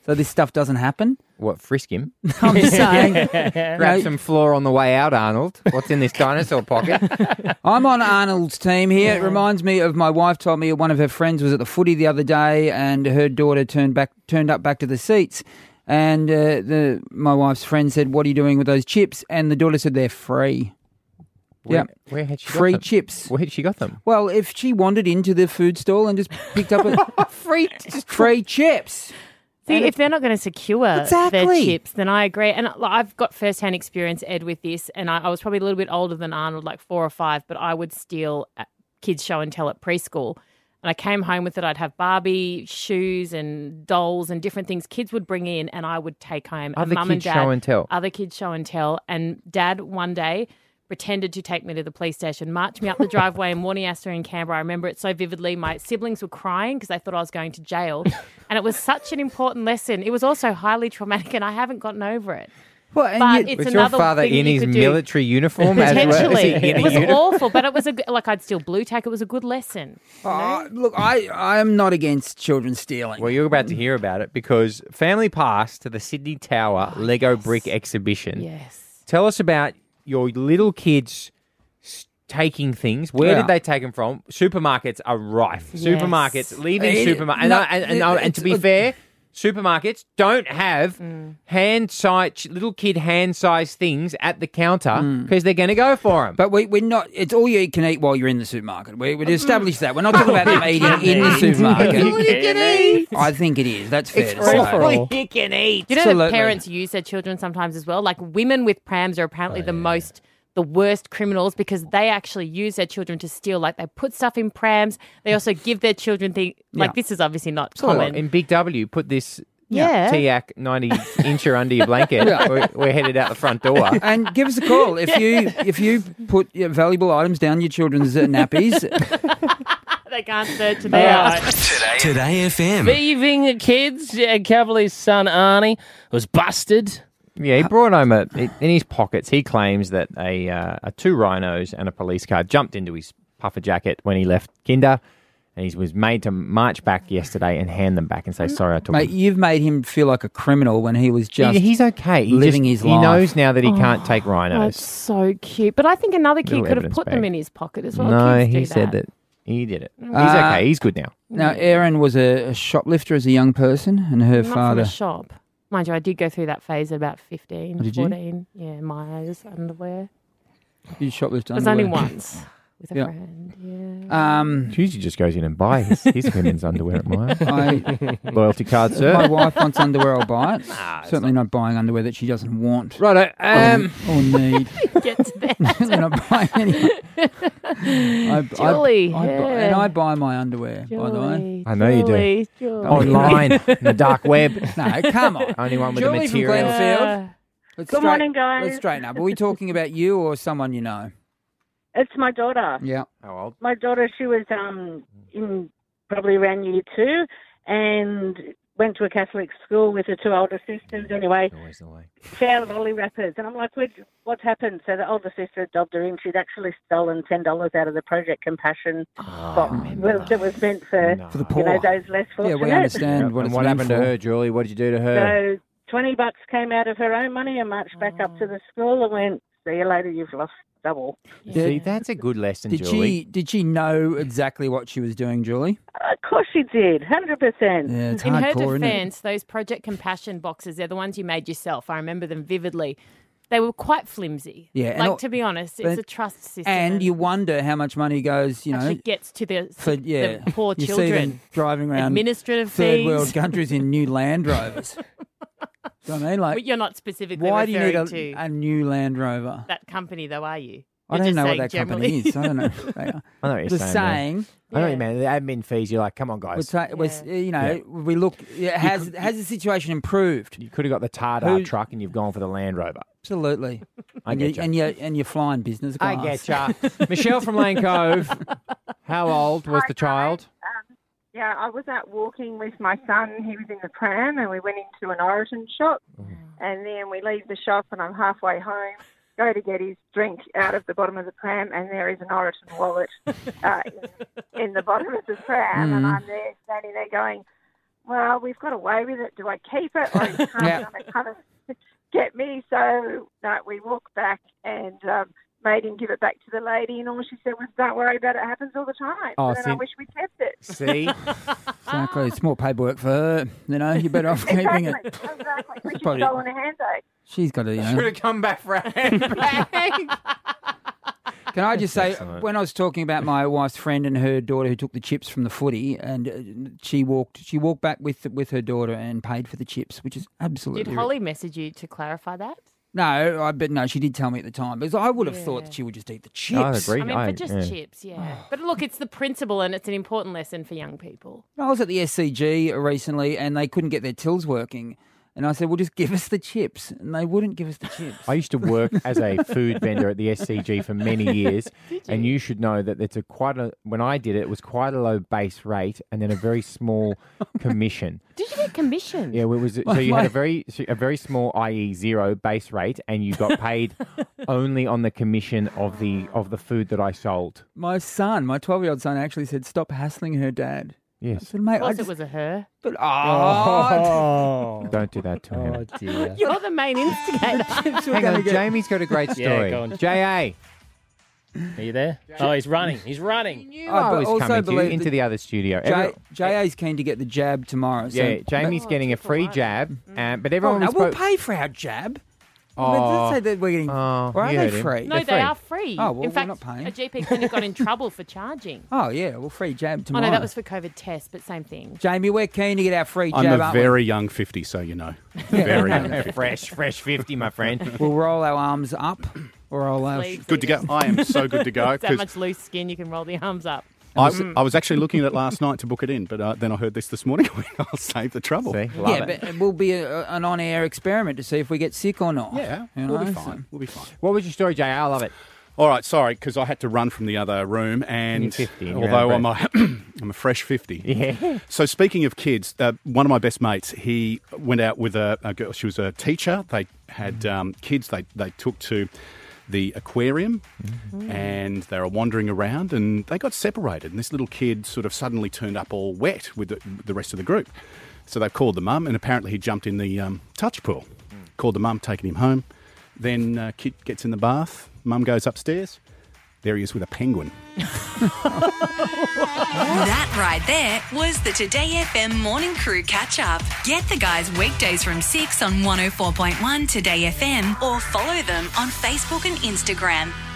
So this stuff doesn't happen? What, frisk him? I'm just saying. Grab No, some floor on the way out, Arnold. What's in this dinosaur pocket? I'm on Arnold's team here. It reminds me of my wife told me one of her friends was at the footy the other day and her daughter turned back turned up back to the seats. And uh, the my wife's friend said, "What are you doing with those chips?" And the daughter said, "They're free." Where, Yeah. where had she got Free them? chips. Where had she got them? Well, if she wandered into the food stall and just picked up a free free chips. See, And if they're not going to secure their Exactly. chips, then I agree. And like, I've got first-hand experience, Ed, with this, and I, I was probably a little bit older than Arnold, like four or five, but I would steal at kids' show and tell at preschool. And I came home with it. I'd have Barbie shoes and dolls and different things kids would bring in, and I would take home. Other and Mum kids and Dad, show and tell. Other kids show and tell. And Dad one day pretended to take me to the police station, marched me up the driveway in Warniasta in Canberra. I remember it so vividly. My siblings were crying because they thought I was going to jail. And it was such an important lesson. It was also highly traumatic, and I haven't gotten over it. Well, and but you- it's Was your another father thing in you his could do. military uniform? as well? Is he Potentially. in It a was uniform? awful, but it was a, g- like I'd steal blue tack. It was a good lesson. Oh, look, I I'm not against children stealing. Well, you're about to hear about it because family pass to the Sydney Tower Lego brick exhibition. Yes. Tell us about your little kids s- taking things. Where Yeah. did they take them from? Supermarkets are rife. Yes. Supermarkets, leaving It- supermarkets. And, no, I- and, and, no, and to be it's- fair, supermarkets don't have Mm. hand size, little kid hand size things at the counter because they're going to go for them. But we, we're not, it's all you can eat while you're in the supermarket. We, we established that. We're not talking about them eating in the supermarket. All you can eat. I think it is. That's fair It's to say. all you can eat. You know Absolutely. that parents use their children sometimes as well? Like women with prams are apparently the most, the worst criminals because they actually use their children to steal. Like they put stuff in prams. They also give their children things. Like Yeah. this is obviously not So common. in Big W, put this Yeah. T A C ninety incher under your blanket. Yeah. We're, we're headed out the front door. And give us a call if you if you put your valuable items down your children's uh, nappies. They can't search in their All house. right. Today F M. Thieving kids. Uh, Cavalier's son Arnie was busted. Yeah, he brought home a in his pockets. He claims that a uh, a two rhinos and a police car jumped into his puffer jacket when he left Kinder, and he was made to march back yesterday and hand them back and say sorry. I took Mate, them. you've made him feel like a criminal when he was just He- he's okay. He living just- his He life. knows now that he can't take Oh, rhinos. it's so cute. But I think another kid Little could have evidence put them bag. in his pocket as well. no, Kids do he said that. that he did it. He's Uh, okay. He's good now. Now, Erin was a, a shoplifter as a young person, and her Not father. from a shop. Mind you, I did go through that phase at about fifteen, Oh, did you? fourteen. Yeah, Myers underwear. You shoplift It was only underwear? once with a Yeah. friend. Yeah. Um, Usually just goes in and buys his, his women's underwear at mine. I- Loyalty card, sir. If my wife wants underwear, I'll buy it. Nah, it's Certainly not. buying underwear that she doesn't want. Righto. Um, or, or need. Get to that. I'm not buying any. I, Julie, I, I, buy, yeah. and I buy my underwear, by the way. I know you do. Julie, Julie. Online, in the dark web. No, come on. Only one with Julie the from material. Glenfield. Let's Good straight- morning, guys. Let's straighten up. Are we talking about you or someone you know? It's my daughter. Yeah. How old? My daughter, she was um in probably around year two and went to a Catholic school with her two older sisters. Anyway, Always the way. found lolly wrappers. And I'm like, "What- what's happened? So the older sister had dobbed her in. She'd actually stolen ten dollars out of the Project Compassion box well, that was meant for, For the you know, poor. those less Yeah, fortunate. we understand what And it's what meant happened to for. her, Julie? What did you do to her? So twenty bucks came out of her own money and marched back up to the school and went, see you later, you've lost double. See, that's a good lesson, Did Julie. she did she know exactly what she was doing, Julie? Of course she did, one hundred percent. Yeah, it's In her hardcore, isn't it? defence, those Project Compassion boxes, they're the ones you made yourself. I remember them vividly. They were quite flimsy. Yeah, and Like, al- to be honest, it's but- a trust system. And you wonder how much money goes, you know, actually gets to the, for yeah, the poor you children. see them driving around Administrative third fees. world countries in new Land Rovers. Do you know what I mean? Like, But you're not specifically why do you need referring a, to a new Land Rover? that company, though, are you? I You're don't just know what saying that company generally. is. I don't know. They are. I know what you're Just saying. saying. man. I know what you mean. The admin fees, you're like, come on, We're guys. ta- we're, you know, we look. Yeah, has has the situation improved? You could have got the Tardar Who- truck and you've gone for the Land Rover. Absolutely. I and get you, ya. and you and you're flying business I class. get ya. Michelle from Lane Cove. How old was the child? Um, yeah, I was out walking with my son. He was in the pram, and we went into an Oriton shop. And then we leave the shop, and I'm halfway home, go to get his drink out of the bottom of the pram, and there is an Oriton wallet uh, in, in the bottom of the pram. And Mm. I'm there, standing there going, well, we've got away with it. Do I keep it or is Tom Yeah. going to come and get me? So no, we walked back and um, made him give it back to the lady, and all she said was, "Don't worry about it. It happens all the time." Oh, but then I see- wish we kept it. See? Exactly. It's more paperwork for her. You know, you're better off keeping exactly, it. exactly. We should Probably- go on a handbag. She's got to, you know. Should have come back for a handbag. Can I just say, Excellent. when I was talking about my wife's friend and her daughter who took the chips from the footy, and uh, she walked, she walked back with with her daughter and paid for the chips, which is absolutely. Did Holly message you to clarify that? No, I but no, she did tell me at the time, because I would have thought that she would just eat the chips. I agree. I mean, I- for just yeah. chips, yeah. But look, it's the principle, and it's an important lesson for young people. I was at the S C G recently, and they couldn't get their tills working, and I said, "Well, just give us the chips," and they wouldn't give us the chips. I used to work as a food vendor at the S C G for many years, and you should know that it's a quite a. When I did it, it was quite a low base rate and then a very small commission. Did you get commission? Yeah, well, it was so you had a very a very small, that is, zero base rate, and you got paid only on the commission of the of the food that I sold. My son, my twelve-year-old son, actually said, "Stop hassling her, Dad." Yes. I said, "Mate, Of I course just, it was a her. But, oh, Don't do that to him. Oh, dear. You're the main instigator. Hang on, Jamie's got a great Yeah, story. go on. J A. Are you there? Oh, he's running. He's running. I, I was coming to you into the other studio. J, Every- J A's keen to get the jab tomorrow. So, yeah, Jamie's getting a free jab, um, but Oh, everyone no, was we'll spo- pay for our jab. Oh. Let's say that we're getting. Oh, or are you they heard him. free? No, They're they free. are free. Oh, well, in we're fact, not paying. a G P clinic got in trouble for charging. Oh yeah, well, free jab Oh tomorrow. no, that was for COVID tests, but same thing. Jamie, we're keen to get our free I'm jab. a aren't we? very young fifty, so you know. Very young fifty. fresh, fresh fifty, my friend. We'll roll our arms up, or roll our. Sleeves Good to go. I am so good to go. It's that 'cause much loose skin, you can roll the arms up. I was, I was actually looking at it last night to book it in, but uh, then I heard this this morning. I'll save the trouble. See? Love Yeah, it. but it will be a, an on-air experiment to see if we get sick or not. Yeah, You we'll be know, fine. We'll be fine. What was your story, J A? I love it. All right, sorry, because I had to run from the other room, and You're fifty and you're although out I'm of a, I'm a fresh fifty. Yeah. So speaking of kids, uh, one of my best mates, he went out with a, a girl. She was a teacher. They had um, kids. They they took to the aquarium, and they were wandering around, and they got separated. And this little kid sort of suddenly turned up all wet with the, the rest of the group. So they called the mum, and apparently he jumped in the um, touch pool. Called the mum, taking him home. Then uh, kid gets in the bath. Mum goes upstairs. There he is with a penguin. That right there was the Today F M Morning Crew catch up. Get the guys weekdays from six on one oh four point one Today F M or follow them on Facebook and Instagram.